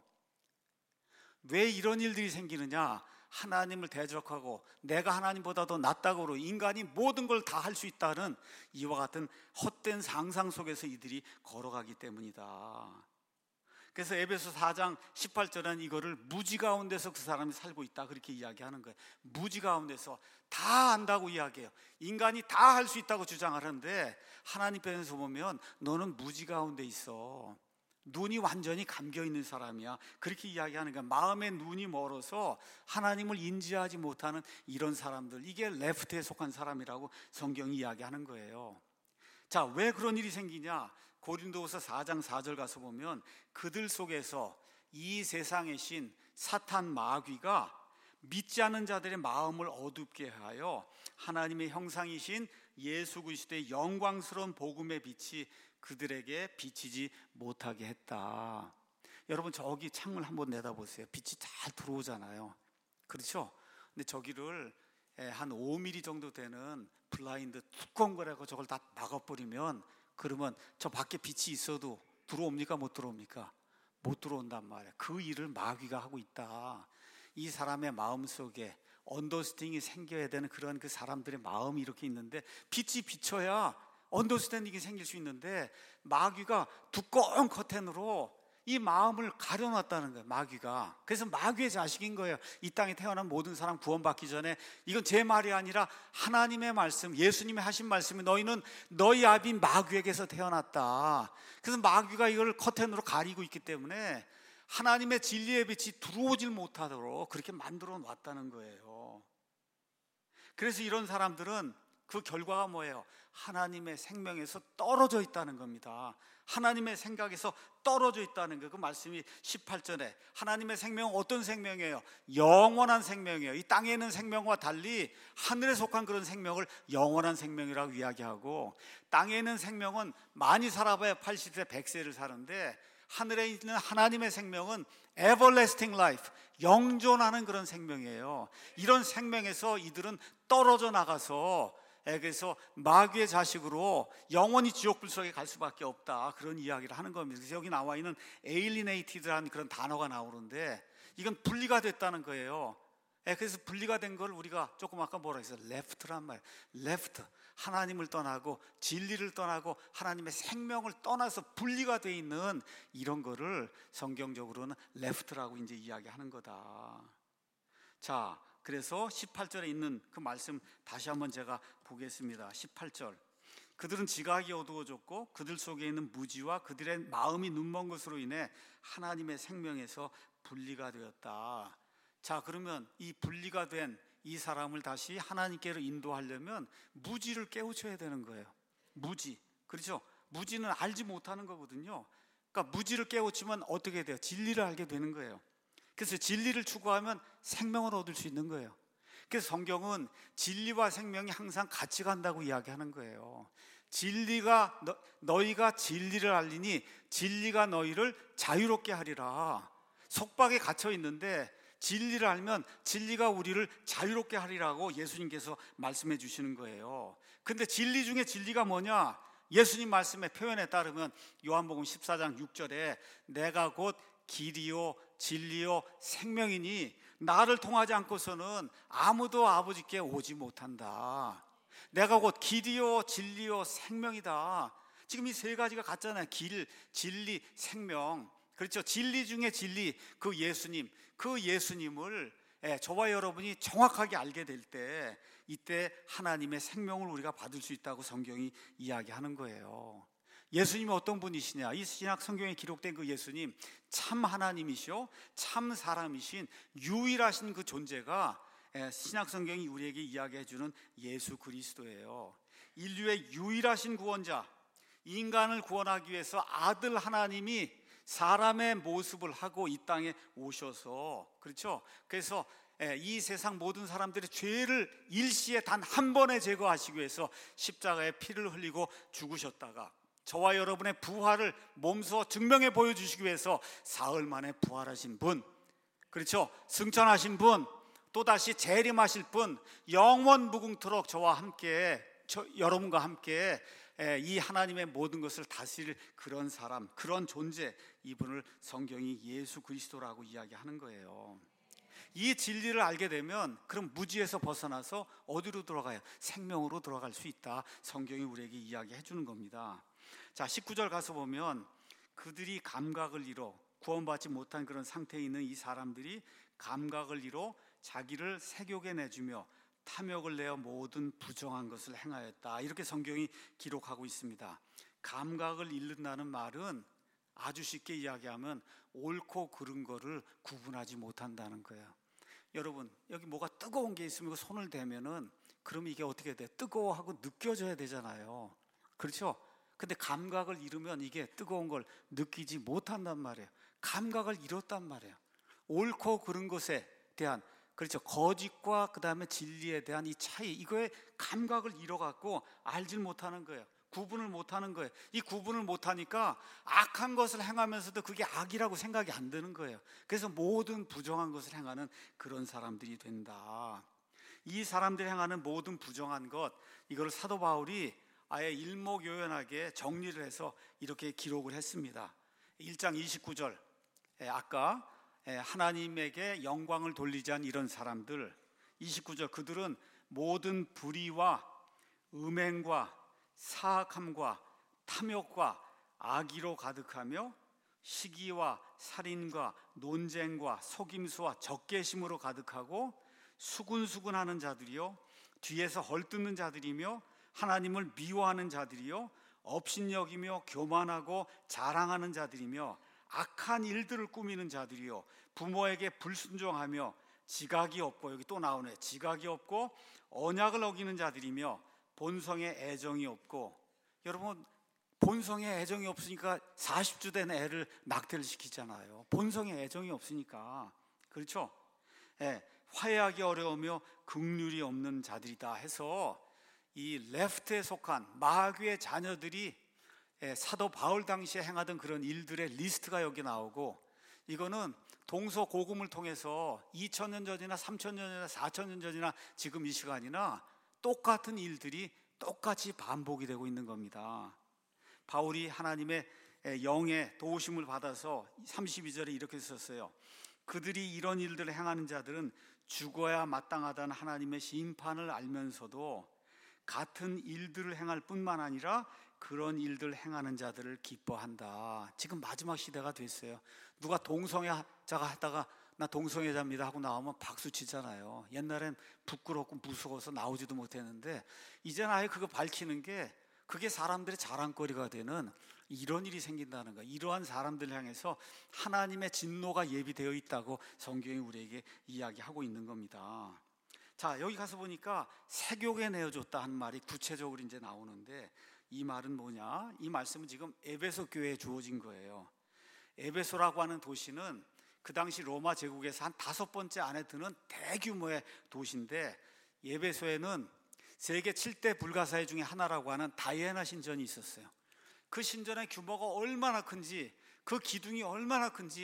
왜 이런 일들이 생기느냐? 하나님을 대적하고 내가 하나님보다 더 낫다고 인간이 모든 걸 다 할 수 있다는 이와 같은 헛된 상상 속에서 이들이 걸어가기 때문이다. 그래서 에베소 사 장 십팔 절은 이거를 무지 가운데서 그 사람이 살고 있다 그렇게 이야기하는 거예요. 무지 가운데서 다 안다고 이야기해요. 인간이 다 할 수 있다고 주장하는데 하나님 편에서 보면 너는 무지 가운데 있어. 눈이 완전히 감겨 있는 사람이야. 그렇게 이야기하는 거야. 마음의 눈이 멀어서 하나님을 인지하지 못하는 이런 사람들, 이게 레프트에 속한 사람이라고 성경이 이야기하는 거예요. 자, 왜 그런 일이 생기냐? 고린도후서 사 장 사 절 가서 보면 그들 속에서 이 세상의 신 사탄 마귀가 믿지 않는 자들의 마음을 어둡게 하여 하나님의 형상이신 예수 그리스도의 영광스러운 복음의 빛이 그들에게 비치지 못하게 했다. 여러분, 저기 창문 한번 내다보세요. 빛이 잘 들어오잖아요. 그렇죠? 근데 저기를 한 오 밀리미터 정도 되는 블라인드 두꺼운 거라고 저걸 다 막아버리면 그러면 저 밖에 빛이 있어도 들어옵니까? 못 들어옵니까? 못 들어온단 말이에요. 그 일을 마귀가 하고 있다. 이 사람의 마음속에 언더스탠딩이 생겨야 되는 그런 그 사람들의 마음이 이렇게 있는데 빛이 비쳐야 언더스탠딩이 생길 수 있는데 마귀가 두꺼운 커튼으로 이 마음을 가려놨다는 거예요. 마귀가. 그래서 마귀의 자식인 거예요. 이 땅에 태어난 모든 사람 구원받기 전에 이건 제 말이 아니라 하나님의 말씀, 예수님이 하신 말씀이 너희는 너희 아비인 마귀에게서 태어났다. 그래서 마귀가 이걸 커튼으로 가리고 있기 때문에 하나님의 진리의 빛이 들어오질 못하도록 그렇게 만들어 놨다는 거예요. 그래서 이런 사람들은 그 결과가 뭐예요? 하나님의 생명에서 떨어져 있다는 겁니다. 하나님의 생각에서 떨어져 있다는 거. 그 말씀이 십팔 절에 하나님의 생명은 어떤 생명이에요? 영원한 생명이에요. 이 땅에 있는 생명과 달리 하늘에 속한 그런 생명을 영원한 생명이라고 이야기하고, 땅에 있는 생명은 많이 살아봐야 팔십 세, 백 세를 사는데 하늘에 있는 하나님의 생명은 everlasting life, 영존하는 그런 생명이에요. 이런 생명에서 이들은 떨어져 나가서 그래서 마귀의 자식으로 영원히 지옥 불 속에 갈 수밖에 없다, 그런 이야기를 하는 겁니다. 그래서 여기 나와 있는 alienated라는 그런 단어가 나오는데 이건 분리가 됐다는 거예요. 그래서 분리가 된 걸 우리가 조금 아까 뭐라 했어요? left란 말이에요. left, 하나님을 떠나고 진리를 떠나고 하나님의 생명을 떠나서 분리가 돼 있는 이런 거를 성경적으로는 left라고 이제 이야기하는 거다. 자, 그래서 십팔 절에 있는 그 말씀 다시 한번 제가 보겠습니다. 십팔 절. 그들은 지각이 어두워졌고 그들 속에 있는 무지와 그들의 마음이 눈먼 것으로 인해 하나님의 생명에서 분리가 되었다. 자, 그러면 이 분리가 된 이 사람을 다시 하나님께로 인도하려면 무지를 깨우쳐야 되는 거예요. 무지. 그렇죠? 무지는 알지 못하는 거거든요. 그러니까 무지를 깨우치면 어떻게 돼요? 진리를 알게 되는 거예요. 그래서 진리를 추구하면 생명을 얻을 수 있는 거예요. 그래서 성경은 진리와 생명이 항상 같이 간다고 이야기하는 거예요. 진리가 너, 너희가 진리를 알리니 진리가 너희를 자유롭게 하리라. 속박에 갇혀 있는데 진리를 알면 진리가 우리를 자유롭게 하리라고 예수님께서 말씀해 주시는 거예요. 근데 진리 중에 진리가 뭐냐? 예수님 말씀의 표현에 따르면 요한복음 십사 장 육 절에 내가 곧 길이요 진리요 생명이니 나를 통하지 않고서는 아무도 아버지께 오지 못한다. 내가 곧 길이요 진리요 생명이다. 지금 이 세 가지가 같잖아요. 길, 진리, 생명. 그렇죠. 진리 중에 진리, 그 예수님, 그 예수님을 저와 여러분이 정확하게 알게 될 때 이때 하나님의 생명을 우리가 받을 수 있다고 성경이 이야기하는 거예요. 예수님이 어떤 분이시냐? 이 신약 성경에 기록된 그 예수님, 참 하나님이시오 참 사람이신 유일하신 그 존재가 신약 성경이 우리에게 이야기해 주는 예수 그리스도예요. 인류의 유일하신 구원자, 인간을 구원하기 위해서 아들 하나님이 사람의 모습을 하고 이 땅에 오셔서, 그렇죠? 그래서 이 세상 모든 사람들의 죄를 일시에 단 한 번에 제거하시기 위해서 십자가에 피를 흘리고 죽으셨다가 저와 여러분의 부활을 몸소 증명해 보여주시기 위해서 사흘 만에 부활하신 분, 그렇죠? 승천하신 분, 또다시 재림하실 분, 영원 무궁토록 저와 함께, 저, 여러분과 함께 이 하나님의 모든 것을 다스릴 그런 사람, 그런 존재, 이분을 성경이 예수 그리스도라고 이야기하는 거예요. 이 진리를 알게 되면 그럼 무지에서 벗어나서 어디로 들어가요? 생명으로 들어갈 수 있다. 성경이 우리에게 이야기해 주는 겁니다. 자, 십구 절 가서 보면 그들이 감각을 잃어 구원받지 못한 그런 상태에 있는 이 사람들이 감각을 잃어 자기를 색욕에 내주며 탐욕을 내어 모든 부정한 것을 행하였다. 이렇게 성경이 기록하고 있습니다. 감각을 잃는다는 말은 아주 쉽게 이야기하면 옳고 그른 거를 구분하지 못한다는 거예요. 여러분, 여기 뭐가 뜨거운 게 있으면 손을 대면은 그럼 이게 어떻게 돼? 뜨거워하고 느껴져야 되잖아요. 그렇죠? 근데 감각을 잃으면 이게 뜨거운 걸 느끼지 못한단 말이에요. 감각을 잃었단 말이에요. 옳고 그른 것에 대한, 그렇죠, 거짓과 그 다음에 진리에 대한 이 차이, 이거에 감각을 잃어갖고 알질 못하는 거예요. 구분을 못하는 거예요. 이 구분을 못하니까 악한 것을 행하면서도 그게 악이라고 생각이 안 드는 거예요. 그래서 모든 부정한 것을 행하는 그런 사람들이 된다. 이 사람들이 행하는 모든 부정한 것, 이걸 사도 바울이 아예 일목요연하게 정리를 해서 이렇게 기록을 했습니다. 일 장 이십구 절, 아까 하나님에게 영광을 돌리지 않은 이런 사람들, 이십구 절, 그들은 모든 불의와 음행과 사악함과 탐욕과 악의로 가득하며 시기와 살인과 논쟁과 속임수와 적개심으로 가득하고 수군수군하는 자들이요 뒤에서 헐뜯는 자들이며 하나님을 미워하는 자들이요 업신여기며 교만하고 자랑하는 자들이며 악한 일들을 꾸미는 자들이요 부모에게 불순종하며 지각이 없고, 여기 또 나오네, 지각이 없고 언약을 어기는 자들이며 본성에 애정이 없고. 여러분, 본성에 애정이 없으니까 사십 주 된 애를 낙태를 시키잖아요. 본성에 애정이 없으니까. 그렇죠? 예, 화해하기 어려우며 긍휼이 없는 자들이다 해서 이 레프트에 속한 마귀의 자녀들이 사도 바울 당시에 행하던 그런 일들의 리스트가 여기 나오고, 이거는 동서고금을 통해서 이천 년 전이나 삼천 년 전이나 사천 년 전이나 지금 이 시간이나 똑같은 일들이 똑같이 반복이 되고 있는 겁니다. 바울이 하나님의 영의 도우심을 받아서 삼십이 절에 이렇게 썼어요. 그들이 이런 일들을 행하는 자들은 죽어야 마땅하다는 하나님의 심판을 알면서도 같은 일들을 행할 뿐만 아니라 그런 일들을 행하는 자들을 기뻐한다. 지금 마지막 시대가 됐어요. 누가 동성애자가 하다가 나 동성애자입니다 하고 나오면 박수 치잖아요. 옛날엔 부끄럽고 무서워서 나오지도 못했는데 이제는 아예 그거 밝히는 게 그게 사람들의 자랑거리가 되는 이런 일이 생긴다는 거예요. 이러한 사람들 향해서 하나님의 진노가 예비되어 있다고 성경이 우리에게 이야기하고 있는 겁니다. 자, 여기 가서 보니까 색욕에 내어줬다 한 말이 구체적으로 이제 나오는데, 이 말은 뭐냐? 이 말씀은 지금 에베소 교회에 주어진 거예요. 에베소라고 하는 도시는 그 당시 로마 제국에서 한 다섯 번째 안에 드는 대규모의 도시인데, 에베소에는 세계 칠 대 불가사의 중에 하나라고 하는 다이애나 신전이 있었어요. 그 신전의 규모가 얼마나 큰지, 그 기둥이 얼마나 큰지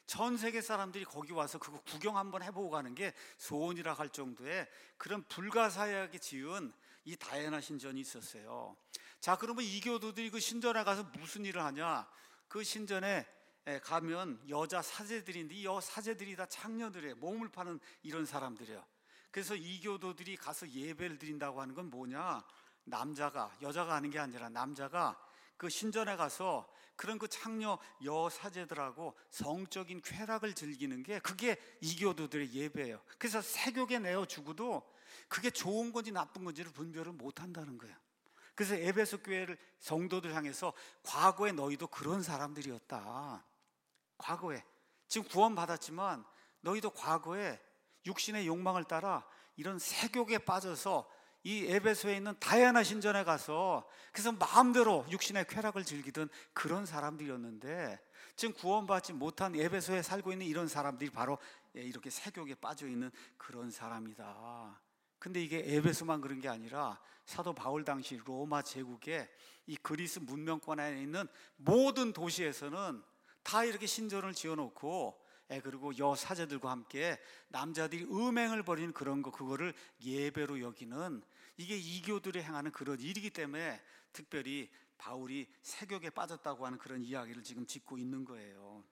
전 세계 사람들이 거기 와서 그거 구경 한번 해보고 가는 게 소원이라 할 정도의 그런 불가사의하게 지은 이 다이애나 신전이 있었어요. 자, 그러면 이교도들이 그 신전에 가서 무슨 일을 하냐? 그 신전에 가면 여자 사제들인데 이 여 사제들이 다 창녀들이에요. 몸을 파는 이런 사람들이에요. 그래서 이교도들이 가서 예배를 드린다고 하는 건 뭐냐? 남자가, 여자가 하는 게 아니라 남자가 그 신전에 가서 그런 그 창녀 여사제들하고 성적인 쾌락을 즐기는 게 그게 이교도들의 예배예요. 그래서 세교계 내어주고도 그게 좋은 건지 나쁜 건지를 분별을 못 한다는 거예요. 그래서 에베소 교회를 성도들 향해서 과거에 너희도 그런 사람들이었다. 과거에 지금 구원받았지만 너희도 과거에 육신의 욕망을 따라 이런 세교계에 빠져서 이 에베소에 있는 다이애나 신전에 가서 그래서 마음대로 육신의 쾌락을 즐기던 그런 사람들이었는데 지금 구원받지 못한 에베소에 살고 있는 이런 사람들이 바로 이렇게 세교계에 빠져 있는 그런 사람이다. 근데 이게 에베소만 그런 게 아니라 사도 바울 당시 로마 제국의 이 그리스 문명권 안에 있는 모든 도시에서는 다 이렇게 신전을 지어놓고 그리고 여사제들과 함께 남자들이 음행을 벌이는 그런 거, 그거를 예배로 여기는 이게 이교들이 행하는 그런 일이기 때문에 특별히 바울이 세교계에 빠졌다고 하는 그런 이야기를 지금 짓고 있는 거예요.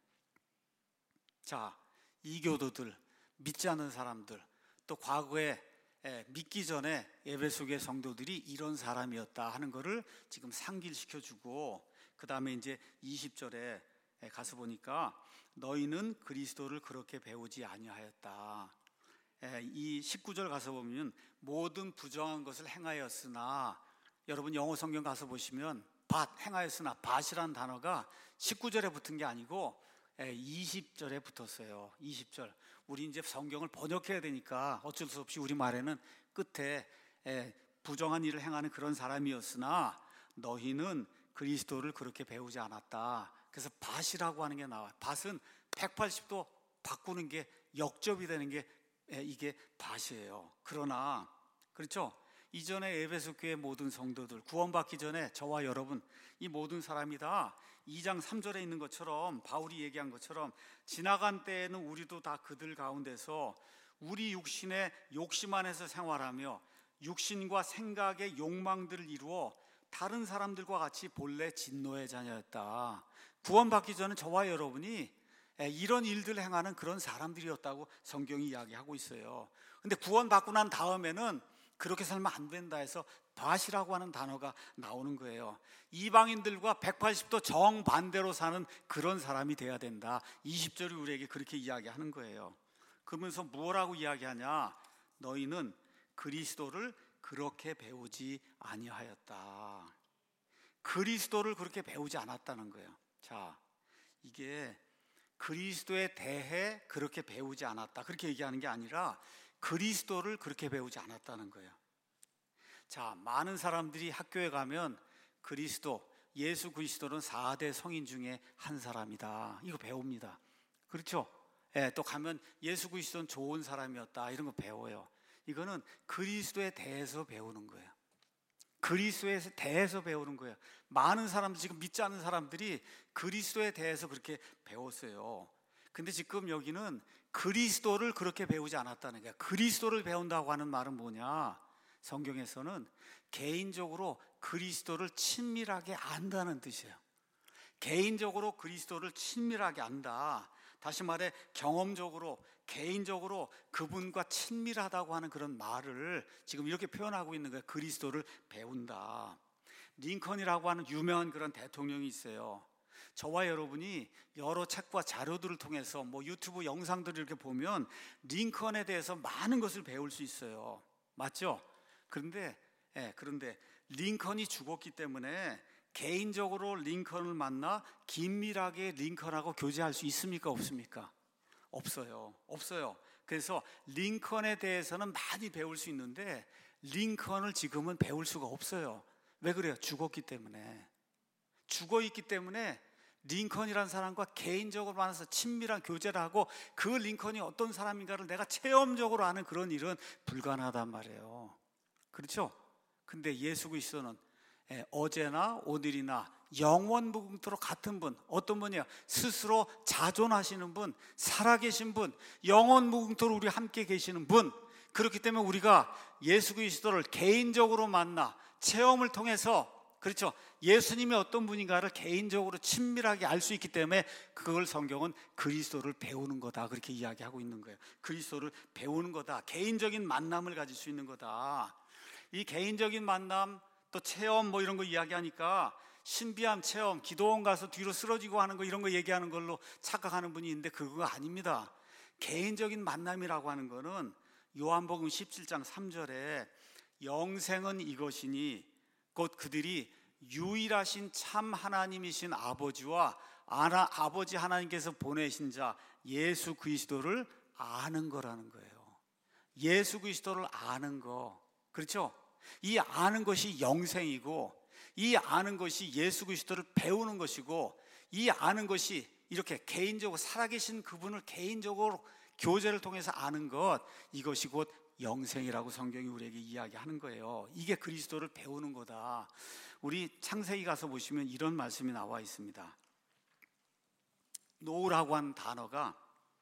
자, 이교도들, 믿지 않는 사람들, 또 과거에 믿기 전에 에베소교회 성도들이 이런 사람이었다 하는 거를 지금 상기시켜주고, 그 다음에 이제 이십 절에 가서 보니까 너희는 그리스도를 그렇게 배우지 아니하였다. 이 십구 절 가서 보면 모든 부정한 것을 행하였으나, 여러분 영어 성경 가서 보시면 밭, 행하였으나 밭이라는 단어가 십구 절에 붙은 게 아니고 이십 절에 붙었어요. 이십 절. 우리 이제 성경을 번역해야 되니까 어쩔 수 없이 우리 말에는 끝에 부정한 일을 행하는 그런 사람이었으나 너희는 그리스도를 그렇게 배우지 않았다. 그래서 밭이라고 하는 게 나와요. 밭은 백팔십 도 바꾸는 게 역접이 되는 게 이게 밭이에요. 그러나 그렇죠? 이전에 에베소 교회 모든 성도들 구원받기 전에 저와 여러분 이 모든 사람이 다 이 장 삼 절에 있는 것처럼 바울이 얘기한 것처럼 지나간 때에는 우리도 다 그들 가운데서 우리 육신의 욕심 안에서 생활하며 육신과 생각의 욕망들을 이루어 다른 사람들과 같이 본래 진노의 자녀였다. 구원받기 전에 저와 여러분이 이런 일들을 행하는 그런 사람들이었다고 성경이 이야기하고 있어요. 근데 구원받고 난 다음에는 그렇게 살면 안 된다 해서 밭이라고 하는 단어가 나오는 거예요. 이방인들과 백팔십 도 정반대로 사는 그런 사람이 돼야 된다. 이십 절이 우리에게 그렇게 이야기하는 거예요. 그러면서 뭐라고 이야기하냐? 너희는 그리스도를 그렇게 배우지 아니하였다. 그리스도를 그렇게 배우지 않았다는 거예요. 자, 이게 그리스도에 대해 그렇게 배우지 않았다 그렇게 얘기하는 게 아니라 그리스도를 그렇게 배우지 않았다는 거예요. 자, 많은 사람들이 학교에 가면 그리스도, 예수 그리스도는 사 대 성인 중에 한 사람이다 이거 배웁니다. 그렇죠? 예, 또 가면 예수 그리스도는 좋은 사람이었다 이런 거 배워요. 이거는 그리스도에 대해서 배우는 거예요. 그리스도에 대해서 배우는 거예요. 많은 사람들, 지금 믿지 않는 사람들이 그리스도에 대해서 그렇게 배웠어요. 근데 지금 여기는 그리스도를 그렇게 배우지 않았다는 거예요. 그리스도를 배운다고 하는 말은 뭐냐? 성경에서는 개인적으로 그리스도를 친밀하게 안다는 뜻이에요. 개인적으로 그리스도를 친밀하게 안다. 다시 말해 경험적으로, 개인적으로 그분과 친밀하다고 하는 그런 말을 지금 이렇게 표현하고 있는 거예요. 그리스도를 배운다. 링컨이라고 하는 유명한 그런 대통령이 있어요. 저와 여러분이 여러 책과 자료들을 통해서 뭐 유튜브 영상들을 이렇게 보면 링컨에 대해서 많은 것을 배울 수 있어요. 맞죠? 그런데 예, 그런데 링컨이 죽었기 때문에 개인적으로 링컨을 만나 긴밀하게 링컨하고 교제할 수 있습니까? 없습니까? 없어요. 없어요. 그래서 링컨에 대해서는 많이 배울 수 있는데 링컨을 지금은 배울 수가 없어요. 왜 그래요? 죽었기 때문에. 죽어 있기 때문에 링컨이라는 사람과 개인적으로 만나서 친밀한 교제를 하고 그 링컨이 어떤 사람인가를 내가 체험적으로 아는 그런 일은 불가능하단 말이에요. 그렇죠? 근데 예수 그리스도는 예, 어제나 오늘이나 영원 무궁토록 같은 분, 어떤 분이요? 스스로 자존하시는 분, 살아계신 분, 영원 무궁토록 우리 함께 계시는 분. 그렇기 때문에 우리가 예수 그리스도를 개인적으로 만나 체험을 통해서, 그렇죠, 예수님이 어떤 분인가를 개인적으로 친밀하게 알 수 있기 때문에 그걸 성경은 그리스도를 배우는 거다, 그렇게 이야기하고 있는 거예요. 그리스도를 배우는 거다, 개인적인 만남을 가질 수 있는 거다. 이 개인적인 만남 또 체험 뭐 이런 거 이야기하니까 신비한 체험, 기도원 가서 뒤로 쓰러지고 하는 거, 이런 거 얘기하는 걸로 착각하는 분이 있는데 그거 아닙니다. 개인적인 만남이라고 하는 거는 요한복음 십칠 장 삼 절에 영생은 이것이니 곧 그들이 유일하신 참 하나님이신 아버지와 아나, 아버지 하나님께서 보내신 자 예수 그리스도를 아는 거라는 거예요. 예수 그리스도를 아는 거, 그렇죠? 이 아는 것이 영생이고, 이 아는 것이 예수 그리스도를 배우는 것이고, 이 아는 것이 이렇게 개인적으로 살아계신 그분을 개인적으로 교제를 통해서 아는 것, 이것이 곧 영생이라고 성경이 우리에게 이야기하는 거예요. 이게 그리스도를 배우는 거다. 우리 창세기 가서 보시면 이런 말씀이 나와 있습니다. 노라고 하는 단어가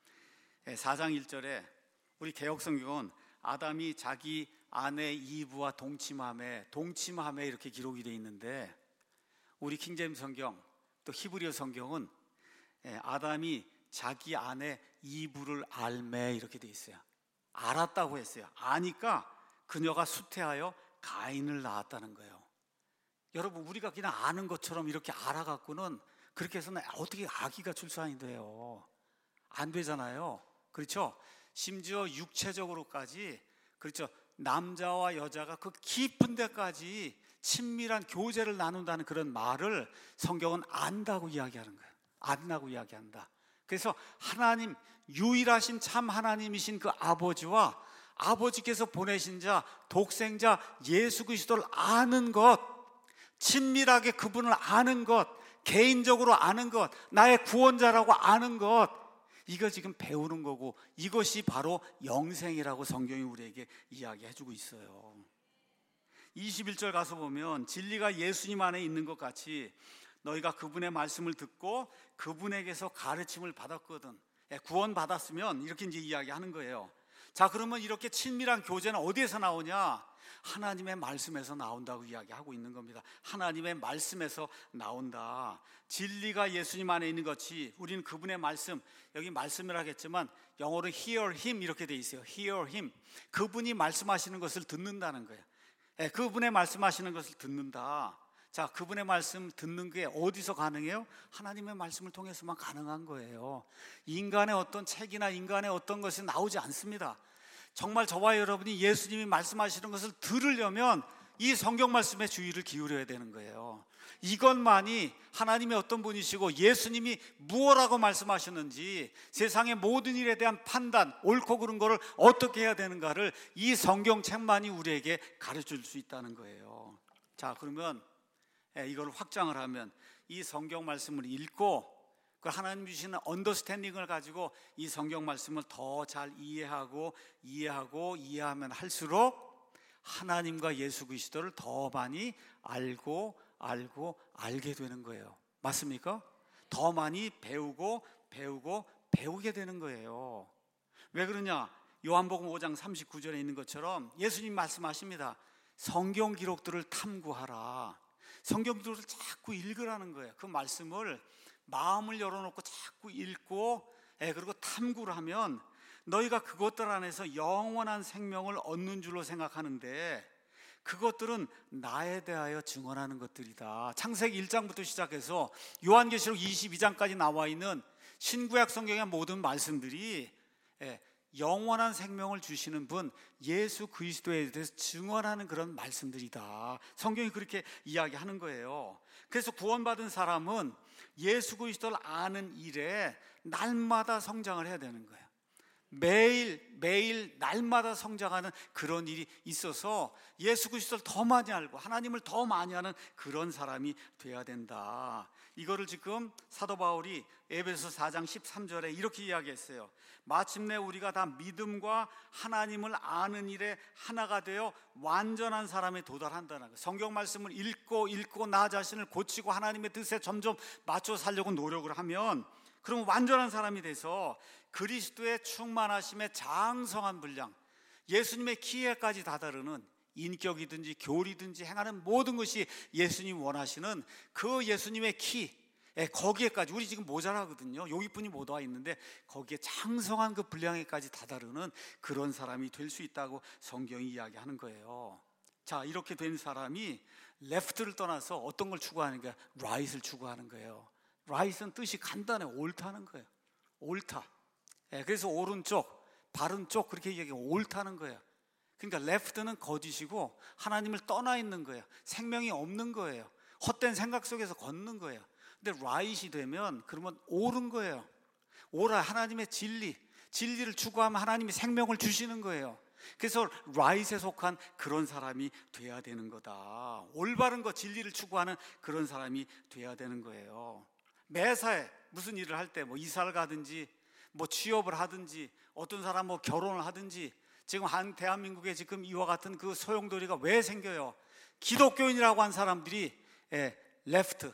사 장 일 절에 우리 개역성경은 아담이 자기 아내 이브와 동침함에 동침함에 이렇게 기록이 되어 있는데, 우리 킹제임스 성경 또 히브리어 성경은 아담이 자기 아내 이브를 알매 이렇게 되어 있어요. 알았다고 했어요. 아니까 그녀가 수태하여 가인을 낳았다는 거예요. 여러분, 우리가 그냥 아는 것처럼 이렇게 알아갖고는 그렇게 해서는 어떻게 아기가 출산이 돼요? 안 되잖아요. 그렇죠? 심지어 육체적으로까지, 그렇죠, 남자와 여자가 그 깊은 데까지 친밀한 교제를 나눈다는 그런 말을 성경은 안다고 이야기하는 거예요. 안다고 이야기한다. 그래서 하나님, 유일하신 참 하나님이신 그 아버지와 아버지께서 보내신 자 독생자 예수 그리스도를 아는 것, 친밀하게 그분을 아는 것, 개인적으로 아는 것, 나의 구원자라고 아는 것, 이거 지금 배우는 거고, 이것이 바로 영생이라고 성경이 우리에게 이야기해주고 있어요. 이십일 절 가서 보면 진리가 예수님 안에 있는 것 같이 너희가 그분의 말씀을 듣고 그분에게서 가르침을 받았거든. 구원 받았으면 이렇게 이제 이야기하는 거예요. 자, 그러면 이렇게 친밀한 교제는 어디에서 나오냐? 하나님의 말씀에서 나온다고 이야기하고 있는 겁니다. 하나님의 말씀에서 나온다. 진리가 예수님 안에 있는 것이, 우리는 그분의 말씀, 여기 말씀이라 하겠지만 영어로 hear him 이렇게 돼 있어요. hear him, 그분이 말씀하시는 것을 듣는다는 거예요. 네, 그분의 말씀하시는 것을 듣는다. 자, 그분의 말씀 듣는 게 어디서 가능해요? 하나님의 말씀을 통해서만 가능한 거예요. 인간의 어떤 책이나 인간의 어떤 것이 나오지 않습니다. 정말 저와 여러분이 예수님이 말씀하시는 것을 들으려면 이 성경 말씀에 주의를 기울여야 되는 거예요. 이것만이 하나님의 어떤 분이시고 예수님이 무엇라고 말씀하셨는지, 세상의 모든 일에 대한 판단, 옳고 그른 거를 어떻게 해야 되는가를 이 성경책만이 우리에게 가르쳐줄 수 있다는 거예요. 자, 그러면 이걸 확장을 하면 이 성경 말씀을 읽고 그 하나님 주시는 언더스탠딩을 가지고 이 성경 말씀을 더 잘 이해하고 이해하고 이해하면 할수록 하나님과 예수 그리스도를 더 많이 알고 알고 알게 되는 거예요. 맞습니까? 더 많이 배우고 배우고 배우게 되는 거예요. 왜 그러냐? 요한복음 오 장 삼십구 절에 있는 것처럼 예수님 말씀하십니다. 성경 기록들을 탐구하라. 성경 기록을 자꾸 읽으라는 거예요. 그 말씀을 마음을 열어놓고 자꾸 읽고, 예, 그리고 탐구를 하면 너희가 그것들 안에서 영원한 생명을 얻는 줄로 생각하는데 그것들은 나에 대하여 증언하는 것들이다. 창세기 일 장부터 시작해서 요한계시록 이십이 장까지 나와 있는 신구약 성경의 모든 말씀들이, 예, 영원한 생명을 주시는 분 예수 그리스도에 대해서 증언하는 그런 말씀들이다. 성경이 그렇게 이야기하는 거예요. 그래서 구원받은 사람은 예수 그리스도를 아는 일에 날마다 성장을 해야 되는 거예요. 매일 매일 날마다 성장하는 그런 일이 있어서 예수 그리스도를 더 많이 알고 하나님을 더 많이 아는 그런 사람이 돼야 된다. 이거를 지금 사도 바울이 에베소 사 장 십삼 절에 이렇게 이야기했어요. 마침내 우리가 다 믿음과 하나님을 아는 일에 하나가 되어 완전한 사람에 도달한다는 거예요. 성경 말씀을 읽고 읽고 나 자신을 고치고 하나님의 뜻에 점점 맞춰 살려고 노력을 하면, 그럼 완전한 사람이 돼서 그리스도의 충만하심에 장성한 분량, 예수님의 키에까지 다다르는 인격이든지 교리든지 행하는 모든 것이 예수님 원하시는 그 예수님의 키, 거기에까지, 우리 지금 모자라거든요. 여기뿐이 못 와 있는데 거기에 장성한 그 분량에까지 다다르는 그런 사람이 될 수 있다고 성경이 이야기하는 거예요. 자, 이렇게 된 사람이 레프트를 떠나서 어떤 걸 추구하는 게 right을 추구하는 거예요. right은 뜻이 간단해, 옳다는 거예요. 옳다. 예, 그래서 오른쪽, 바른 쪽 그렇게 얘기해요. 옳다는 거예요. 그러니까 left는 거짓이고 하나님을 떠나 있는 거예요. 생명이 없는 거예요. 헛된 생각 속에서 걷는 거예요. 근데 right이 되면 그러면 옳은 거예요. 옳아, 하나님의 진리, 진리를 추구하면 하나님이 생명을 주시는 거예요. 그래서 right에 속한 그런 사람이 돼야 되는 거다. 올바른 거, 진리를 추구하는 그런 사람이 돼야 되는 거예요. 매사에 무슨 일을 할 때 뭐 이사를 가든지 뭐 취업을 하든지 어떤 사람 뭐 결혼을 하든지, 지금 한 대한민국에 지금 이와 같은 그 소용돌이가 왜 생겨요? 기독교인이라고 한 사람들이 예, 레프트,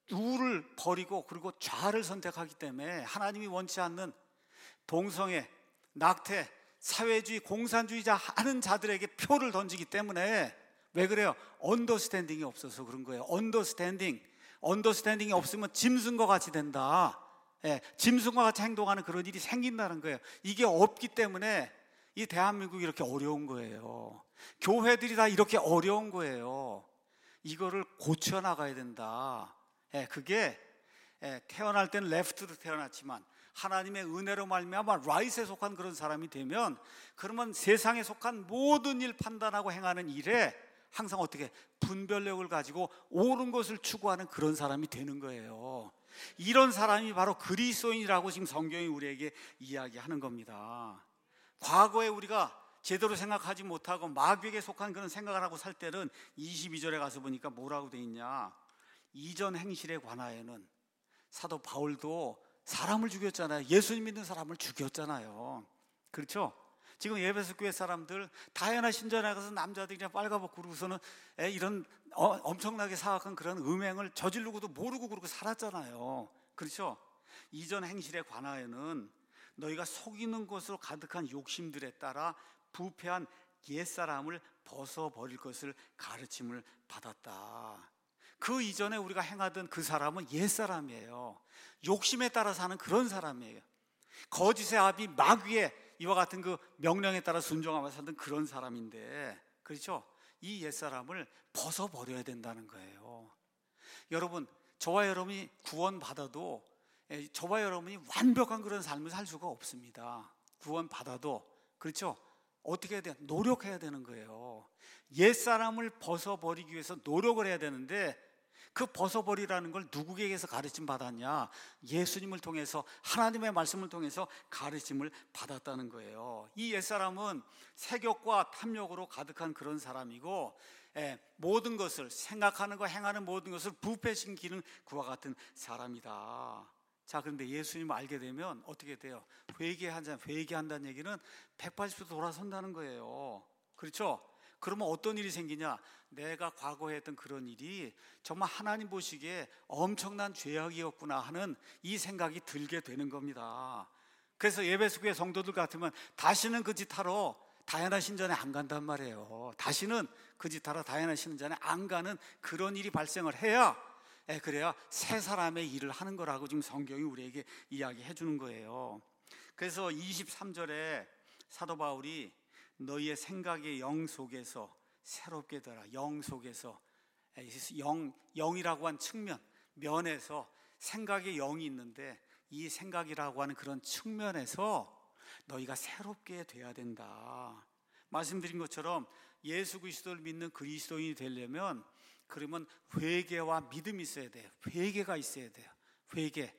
우를 버리고 그리고 좌를 선택하기 때문에 하나님이 원치 않는 동성애, 낙태, 사회주의, 공산주의자 하는 자들에게 표를 던지기 때문에. 왜 그래요? 언더스탠딩이 없어서 그런 거예요. 언더스탠딩, 언더스탠딩이 없으면 짐승과 같이 된다. 예, 짐승과 같이 행동하는 그런 일이 생긴다는 거예요. 이게 없기 때문에 이 대한민국이 이렇게 어려운 거예요. 교회들이 다 이렇게 어려운 거예요. 이거를 고쳐나가야 된다. 예, 그게 예, 태어날 때는 레프트로 태어났지만 하나님의 은혜로 말미암아 라이트에 속한 그런 사람이 되면, 그러면 세상에 속한 모든 일 판단하고 행하는 일에 항상 어떻게 분별력을 가지고 옳은 것을 추구하는 그런 사람이 되는 거예요. 이런 사람이 바로 그리스도인이라고 지금 성경이 우리에게 이야기하는 겁니다. 과거에 우리가 제대로 생각하지 못하고 마귀에게 속한 그런 생각을 하고 살 때는 이십이 절에 가서 보니까 뭐라고 돼 있냐, 이전 행실에 관하여는 사도 바울도 사람을 죽였잖아요. 예수님 믿는 사람을 죽였잖아요. 그렇죠? 지금 에베소 교회 사람들 다이아나 신전에 가서 남자들이 그냥 빨가벗고 그러고서는 이런 어, 엄청나게 사악한 그런 음행을 저지르고도 모르고 그러고 살았잖아요. 그렇죠? 이전 행실에 관하여는 너희가 속이는 것으로 가득한 욕심들에 따라 부패한 옛사람을 벗어버릴 것을 가르침을 받았다. 그 이전에 우리가 행하던 그 사람은 옛사람이에요. 욕심에 따라 사는 그런 사람이에요. 거짓의 아비 마귀의 이와 같은 그 명령에 따라 순종하며 살던 그런 사람인데, 그렇죠? 이 옛사람을 벗어버려야 된다는 거예요. 여러분, 저와 여러분이 구원받아도 저와 여러분이 완벽한 그런 삶을 살 수가 없습니다. 구원받아도, 그렇죠? 어떻게 해야 돼요? 노력해야 되는 거예요. 옛사람을 벗어버리기 위해서 노력을 해야 되는데, 그 벗어버리라는 걸 누구에게서 가르침 받았냐? 예수님을 통해서, 하나님의 말씀을 통해서 가르침을 받았다는 거예요. 이 옛사람은 세욕과 탐욕으로 가득한 그런 사람이고, 예, 모든 것을 생각하는 거 행하는 모든 것을 부패시키는 그와 같은 사람이다. 자, 그런데 예수님을 알게 되면 어떻게 돼요? 회개한다, 회개한다는 얘기는 백팔십 도 돌아선다는 거예요. 그렇죠? 그러면 어떤 일이 생기냐? 내가 과거에 했던 그런 일이 정말 하나님 보시기에 엄청난 죄악이었구나 하는 이 생각이 들게 되는 겁니다. 그래서 에베소 교회 성도들 같으면 다시는 그 짓 하러 다이아나 신전에 안 간단 말이에요. 다시는 그 짓 하러 다이아나 신전에 안 가는 그런 일이 발생을 해야, 예, 그래야 새 사람의 일을 하는 거라고 지금 성경이 우리에게 이야기해 주는 거예요. 그래서 이십삼 절에 사도 바울이 너희의 생각의 영 속에서 새롭게 되라. 영 속에서, 영, 영이라고 한 측면, 면에서 생각의 영이 있는데 이 생각이라고 하는 그런 측면에서 너희가 새롭게 돼야 된다. 말씀드린 것처럼 예수 그리스도를 믿는 그리스도인이 되려면, 그러면 회개와 믿음이 있어야 돼요. 회개가 있어야 돼요. 회개.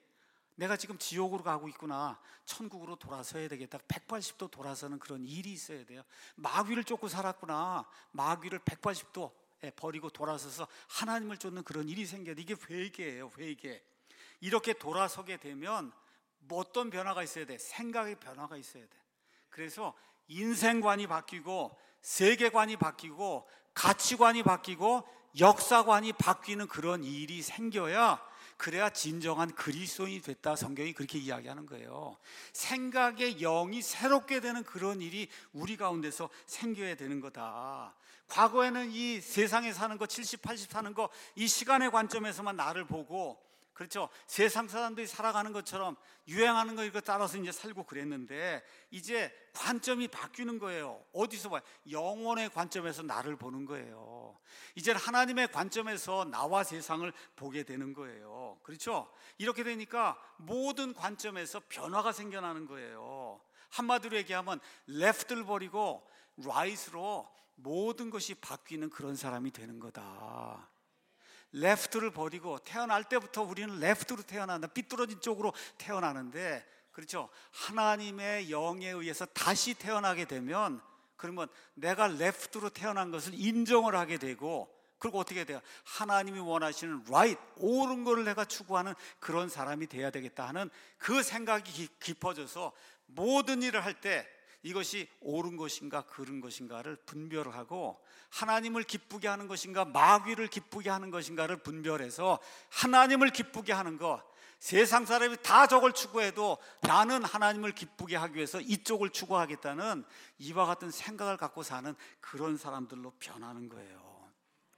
내가 지금 지옥으로 가고 있구나, 천국으로 돌아서야 되겠다, 백팔십 도 돌아서는 그런 일이 있어야 돼요. 마귀를 쫓고 살았구나, 마귀를 백팔십 도 버리고 돌아서서 하나님을 쫓는 그런 일이 생겨야 돼. 이게 회개예요, 회개. 이렇게 돌아서게 되면 뭐 어떤 변화가 있어야 돼? 생각의 변화가 있어야 돼. 그래서 인생관이 바뀌고 세계관이 바뀌고 가치관이 바뀌고 역사관이 바뀌는 그런 일이 생겨야, 그래야 진정한 그리스도인이 됐다, 성경이 그렇게 이야기하는 거예요. 생각의 영이 새롭게 되는 그런 일이 우리 가운데서 생겨야 되는 거다. 과거에는 이 세상에 사는 거, 칠십, 팔십 사는 거, 이 시간의 관점에서만 나를 보고, 그렇죠, 세상 사람들이 살아가는 것처럼 유행하는 거 이거 따라서 이제 살고 그랬는데, 이제 관점이 바뀌는 거예요. 어디서 봐요? 영혼의 관점에서 나를 보는 거예요. 이제는 하나님의 관점에서 나와 세상을 보게 되는 거예요. 그렇죠? 이렇게 되니까 모든 관점에서 변화가 생겨나는 거예요. 한마디로 얘기하면 left를 버리고 right으로 모든 것이 바뀌는 그런 사람이 되는 거다. 레프트를 버리고, 태어날 때부터 우리는 레프트로 태어난다, 삐뚤어진 쪽으로 태어나는데, 그렇죠, 하나님의 영에 의해서 다시 태어나게 되면, 그러면 내가 레프트로 태어난 것을 인정을 하게 되고, 그리고 어떻게 돼요? 하나님이 원하시는 right, 옳은 것을 내가 추구하는 그런 사람이 돼야 되겠다 하는 그 생각이 깊어져서 모든 일을 할 때 이것이 옳은 것인가 그른 것인가를 분별을 하고, 하나님을 기쁘게 하는 것인가 마귀를 기쁘게 하는 것인가를 분별해서 하나님을 기쁘게 하는 것, 세상 사람이 다 저걸 추구해도 나는 하나님을 기쁘게 하기 위해서 이쪽을 추구하겠다는 이와 같은 생각을 갖고 사는 그런 사람들로 변하는 거예요.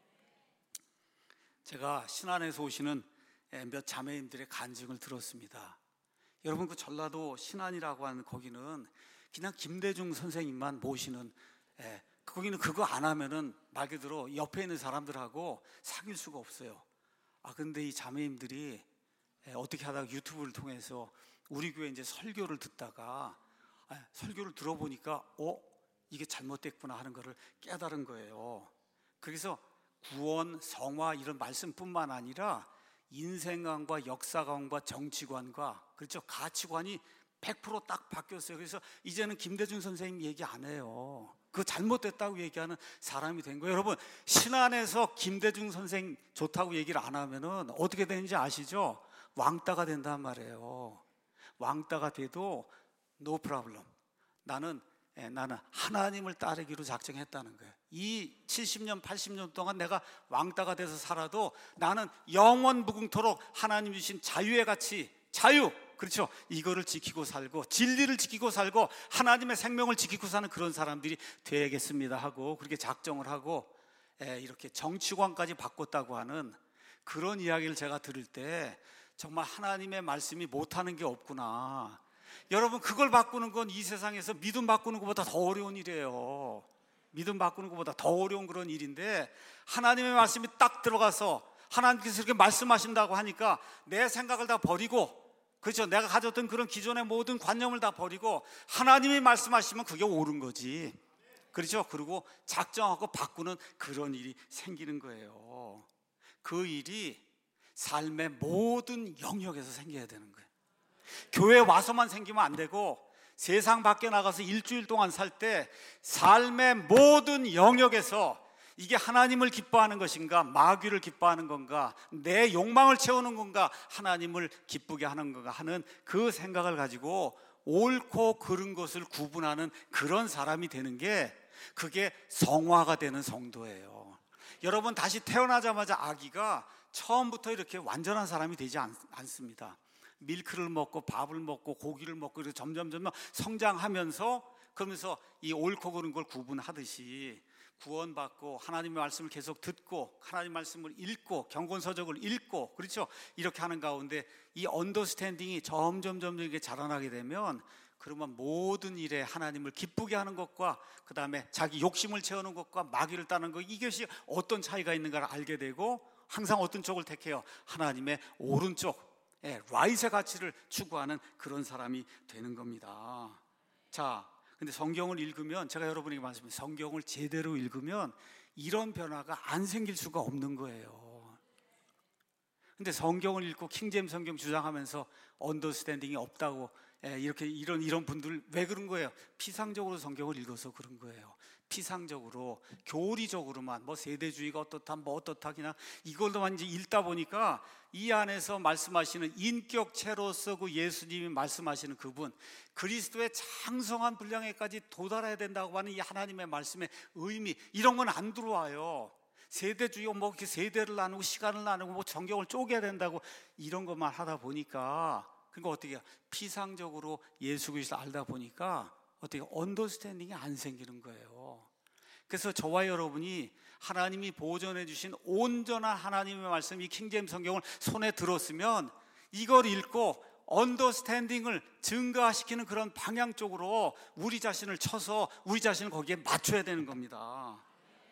제가 신안에서 오시는 몇 자매님들의 간증을 들었습니다. 여러분, 그 전라도 신안이라고 하는 거기는 그냥 김대중 선생님만 모시는, 예, 거기는 그거 안 하면은 말 그대로 옆에 있는 사람들하고 사귈 수가 없어요. 아, 근데 이 자매님들이 예, 어떻게 하다가 유튜브를 통해서 우리 교회 이제 설교를 듣다가, 예, 설교를 들어보니까 어? 이게 잘못됐구나 하는 것을 깨달은 거예요. 그래서 구원, 성화 이런 말씀뿐만 아니라 인생관과 역사관과 정치관과, 그렇죠, 가치관이 백 퍼센트 딱 바뀌었어요. 그래서 이제는 김대중 선생님 얘기 안 해요. 그거 잘못됐다고 얘기하는 사람이 된 거예요. 여러분, 신안에서 김대중 선생 좋다고 얘기를 안 하면은 어떻게 되는지 아시죠? 왕따가 된단 말이에요. 왕따가 돼도 no problem. 나는 예, 나는 하나님을 따르기로 작정했다는 거예요. 이 칠십 년, 팔십 년 동안 내가 왕따가 돼서 살아도 나는 영원 무궁토록 하나님 주신 자유의 가치, 자유, 그렇죠, 이거를 지키고 살고 진리를 지키고 살고 하나님의 생명을 지키고 사는 그런 사람들이 되겠습니다 하고, 그렇게 작정을 하고 에, 이렇게 정치관까지 바꿨다고 하는 그런 이야기를 제가 들을 때 정말 하나님의 말씀이 못하는 게 없구나. 여러분, 그걸 바꾸는 건 이 세상에서 믿음 바꾸는 것보다 더 어려운 일이에요. 믿음 바꾸는 것보다 더 어려운 그런 일인데, 하나님의 말씀이 딱 들어가서 하나님께서 이렇게 말씀하신다고 하니까 내 생각을 다 버리고, 그렇죠, 내가 가졌던 그런 기존의 모든 관념을 다 버리고 하나님이 말씀하시면 그게 옳은 거지, 그렇죠. 그리고 작정하고 바꾸는 그런 일이 생기는 거예요. 그 일이 삶의 모든 영역에서 생겨야 되는 거예요. 교회 와서만 생기면 안 되고, 세상 밖에 나가서 일주일 동안 살 때 삶의 모든 영역에서 이게 하나님을 기뻐하는 것인가 마귀를 기뻐하는 건가, 내 욕망을 채우는 건가 하나님을 기쁘게 하는 건가 하는 그 생각을 가지고 옳고 그른 것을 구분하는 그런 사람이 되는 게, 그게 성화가 되는 성도예요. 여러분, 다시 태어나자마자 아기가 처음부터 이렇게 완전한 사람이 되지 않, 않습니다. 밀크를 먹고 밥을 먹고 고기를 먹고 이렇게 점점 점점 성장하면서, 그러면서 이 옳고 그른 걸 구분하듯이 구원받고 하나님의 말씀을 계속 듣고 하나님 말씀을 읽고 경건서적을 읽고, 그렇죠, 이렇게 하는 가운데 이 언더스탠딩이 점점 점점 이렇게 자라나게 되면, 그러면 모든 일에 하나님을 기쁘게 하는 것과 그 다음에 자기 욕심을 채우는 것과 마귀를 따르는 것, 이것이 어떤 차이가 있는가를 알게 되고 항상 어떤 쪽을 택해요? 하나님의 오른쪽, 예, 라이트의 가치를 추구하는 그런 사람이 되는 겁니다. 자, 근데 성경을 읽으면, 제가 여러분에게 말씀드린 성경을 제대로 읽으면 이런 변화가 안 생길 수가 없는 거예요. 근데 성경을 읽고 킹제임 성경 주장하면서 언더스탠딩이 없다고 이렇게 이런 이런 분들 왜 그런 거예요? 피상적으로 성경을 읽어서 그런 거예요. 피상적으로, 교리적으로만, 뭐 세대주의가 어떻다, 뭐 어떻다, 그냥 이걸로만 이제 읽다 보니까 이 안에서 말씀하시는 인격체로서 그 예수님이 말씀하시는 그분, 그리스도의 장성한 분량에까지 도달해야 된다고 하는 이 하나님의 말씀의 의미, 이런 건 안 들어와요. 세대주의가 뭐 이렇게 세대를 나누고 시간을 나누고 뭐 성경을 쪼개야 된다고 이런 것만 하다 보니까, 그러니까 어떻게 해요? 피상적으로 예수 그리스도를 알다 보니까 어떻게 언더스탠딩이 안 생기는 거예요. 그래서 저와 여러분이 하나님이 보존해 주신 온전한 하나님의 말씀, 이 킹제임 성경을 손에 들었으면 이걸 읽고 언더스탠딩을 증가시키는 그런 방향 쪽으로 우리 자신을 쳐서 우리 자신을 거기에 맞춰야 되는 겁니다.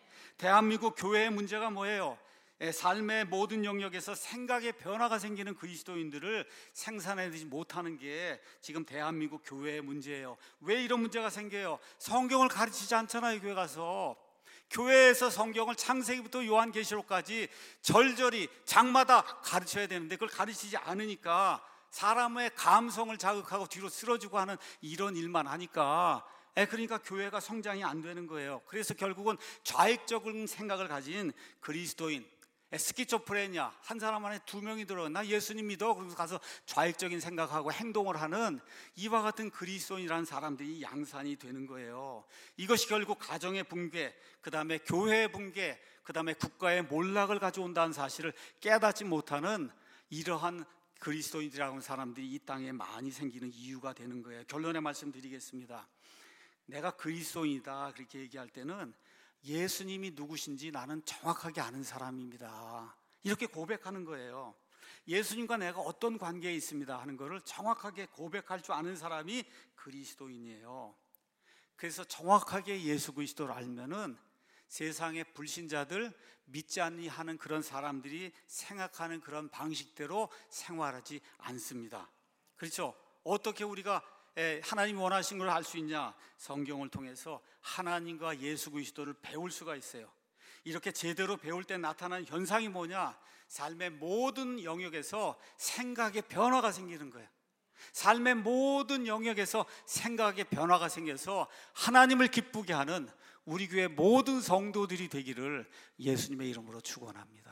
대한민국 교회의 문제가 뭐예요? 삶의 모든 영역에서 생각의 변화가 생기는 그리스도인들을 생산해내지 못하는 게 지금 대한민국 교회의 문제예요. 왜 이런 문제가 생겨요? 성경을 가르치지 않잖아요. 교회 가서 교회에서 성경을 창세기부터 요한계시록까지 절절히 장마다 가르쳐야 되는데 그걸 가르치지 않으니까 사람의 감성을 자극하고 뒤로 쓰러지고 하는 이런 일만 하니까 그러니까 교회가 성장이 안 되는 거예요. 그래서 결국은 좌익적인 생각을 가진 그리스도인, 스키초프레니아, 한 사람 안에 두 명이 들어 나 예수님 믿어 그러면서 가서 좌익적인 생각하고 행동을 하는 이와 같은 그리스도인이라는 사람들이 양산이 되는 거예요. 이것이 결국 가정의 붕괴, 그 다음에 교회의 붕괴, 그 다음에 국가의 몰락을 가져온다는 사실을 깨닫지 못하는 이러한 그리스도인이라고 하는 사람들이 이 땅에 많이 생기는 이유가 되는 거예요. 결론의 말씀 드리겠습니다. 내가 그리스도인이다 그렇게 얘기할 때는 예수님이 누구신지 나는 정확하게 아는 사람입니다, 이렇게 고백하는 거예요. 예수님과 내가 어떤 관계에 있습니다 하는 것을 정확하게 고백할 줄 아는 사람이 그리스도인이에요. 그래서 정확하게 예수 그리스도를 알면은 세상의 불신자들, 믿지 않니 하는 그런 사람들이 생각하는 그런 방식대로 생활하지 않습니다. 그렇죠? 어떻게 우리가 하나님이 원하신 걸 알 수 있냐? 성경을 통해서 하나님과 예수 그리스도를 배울 수가 있어요. 이렇게 제대로 배울 때 나타나는 현상이 뭐냐? 삶의 모든 영역에서 생각의 변화가 생기는 거예요. 삶의 모든 영역에서 생각의 변화가 생겨서 하나님을 기쁘게 하는 우리 교회 모든 성도들이 되기를 예수님의 이름으로 축원합니다.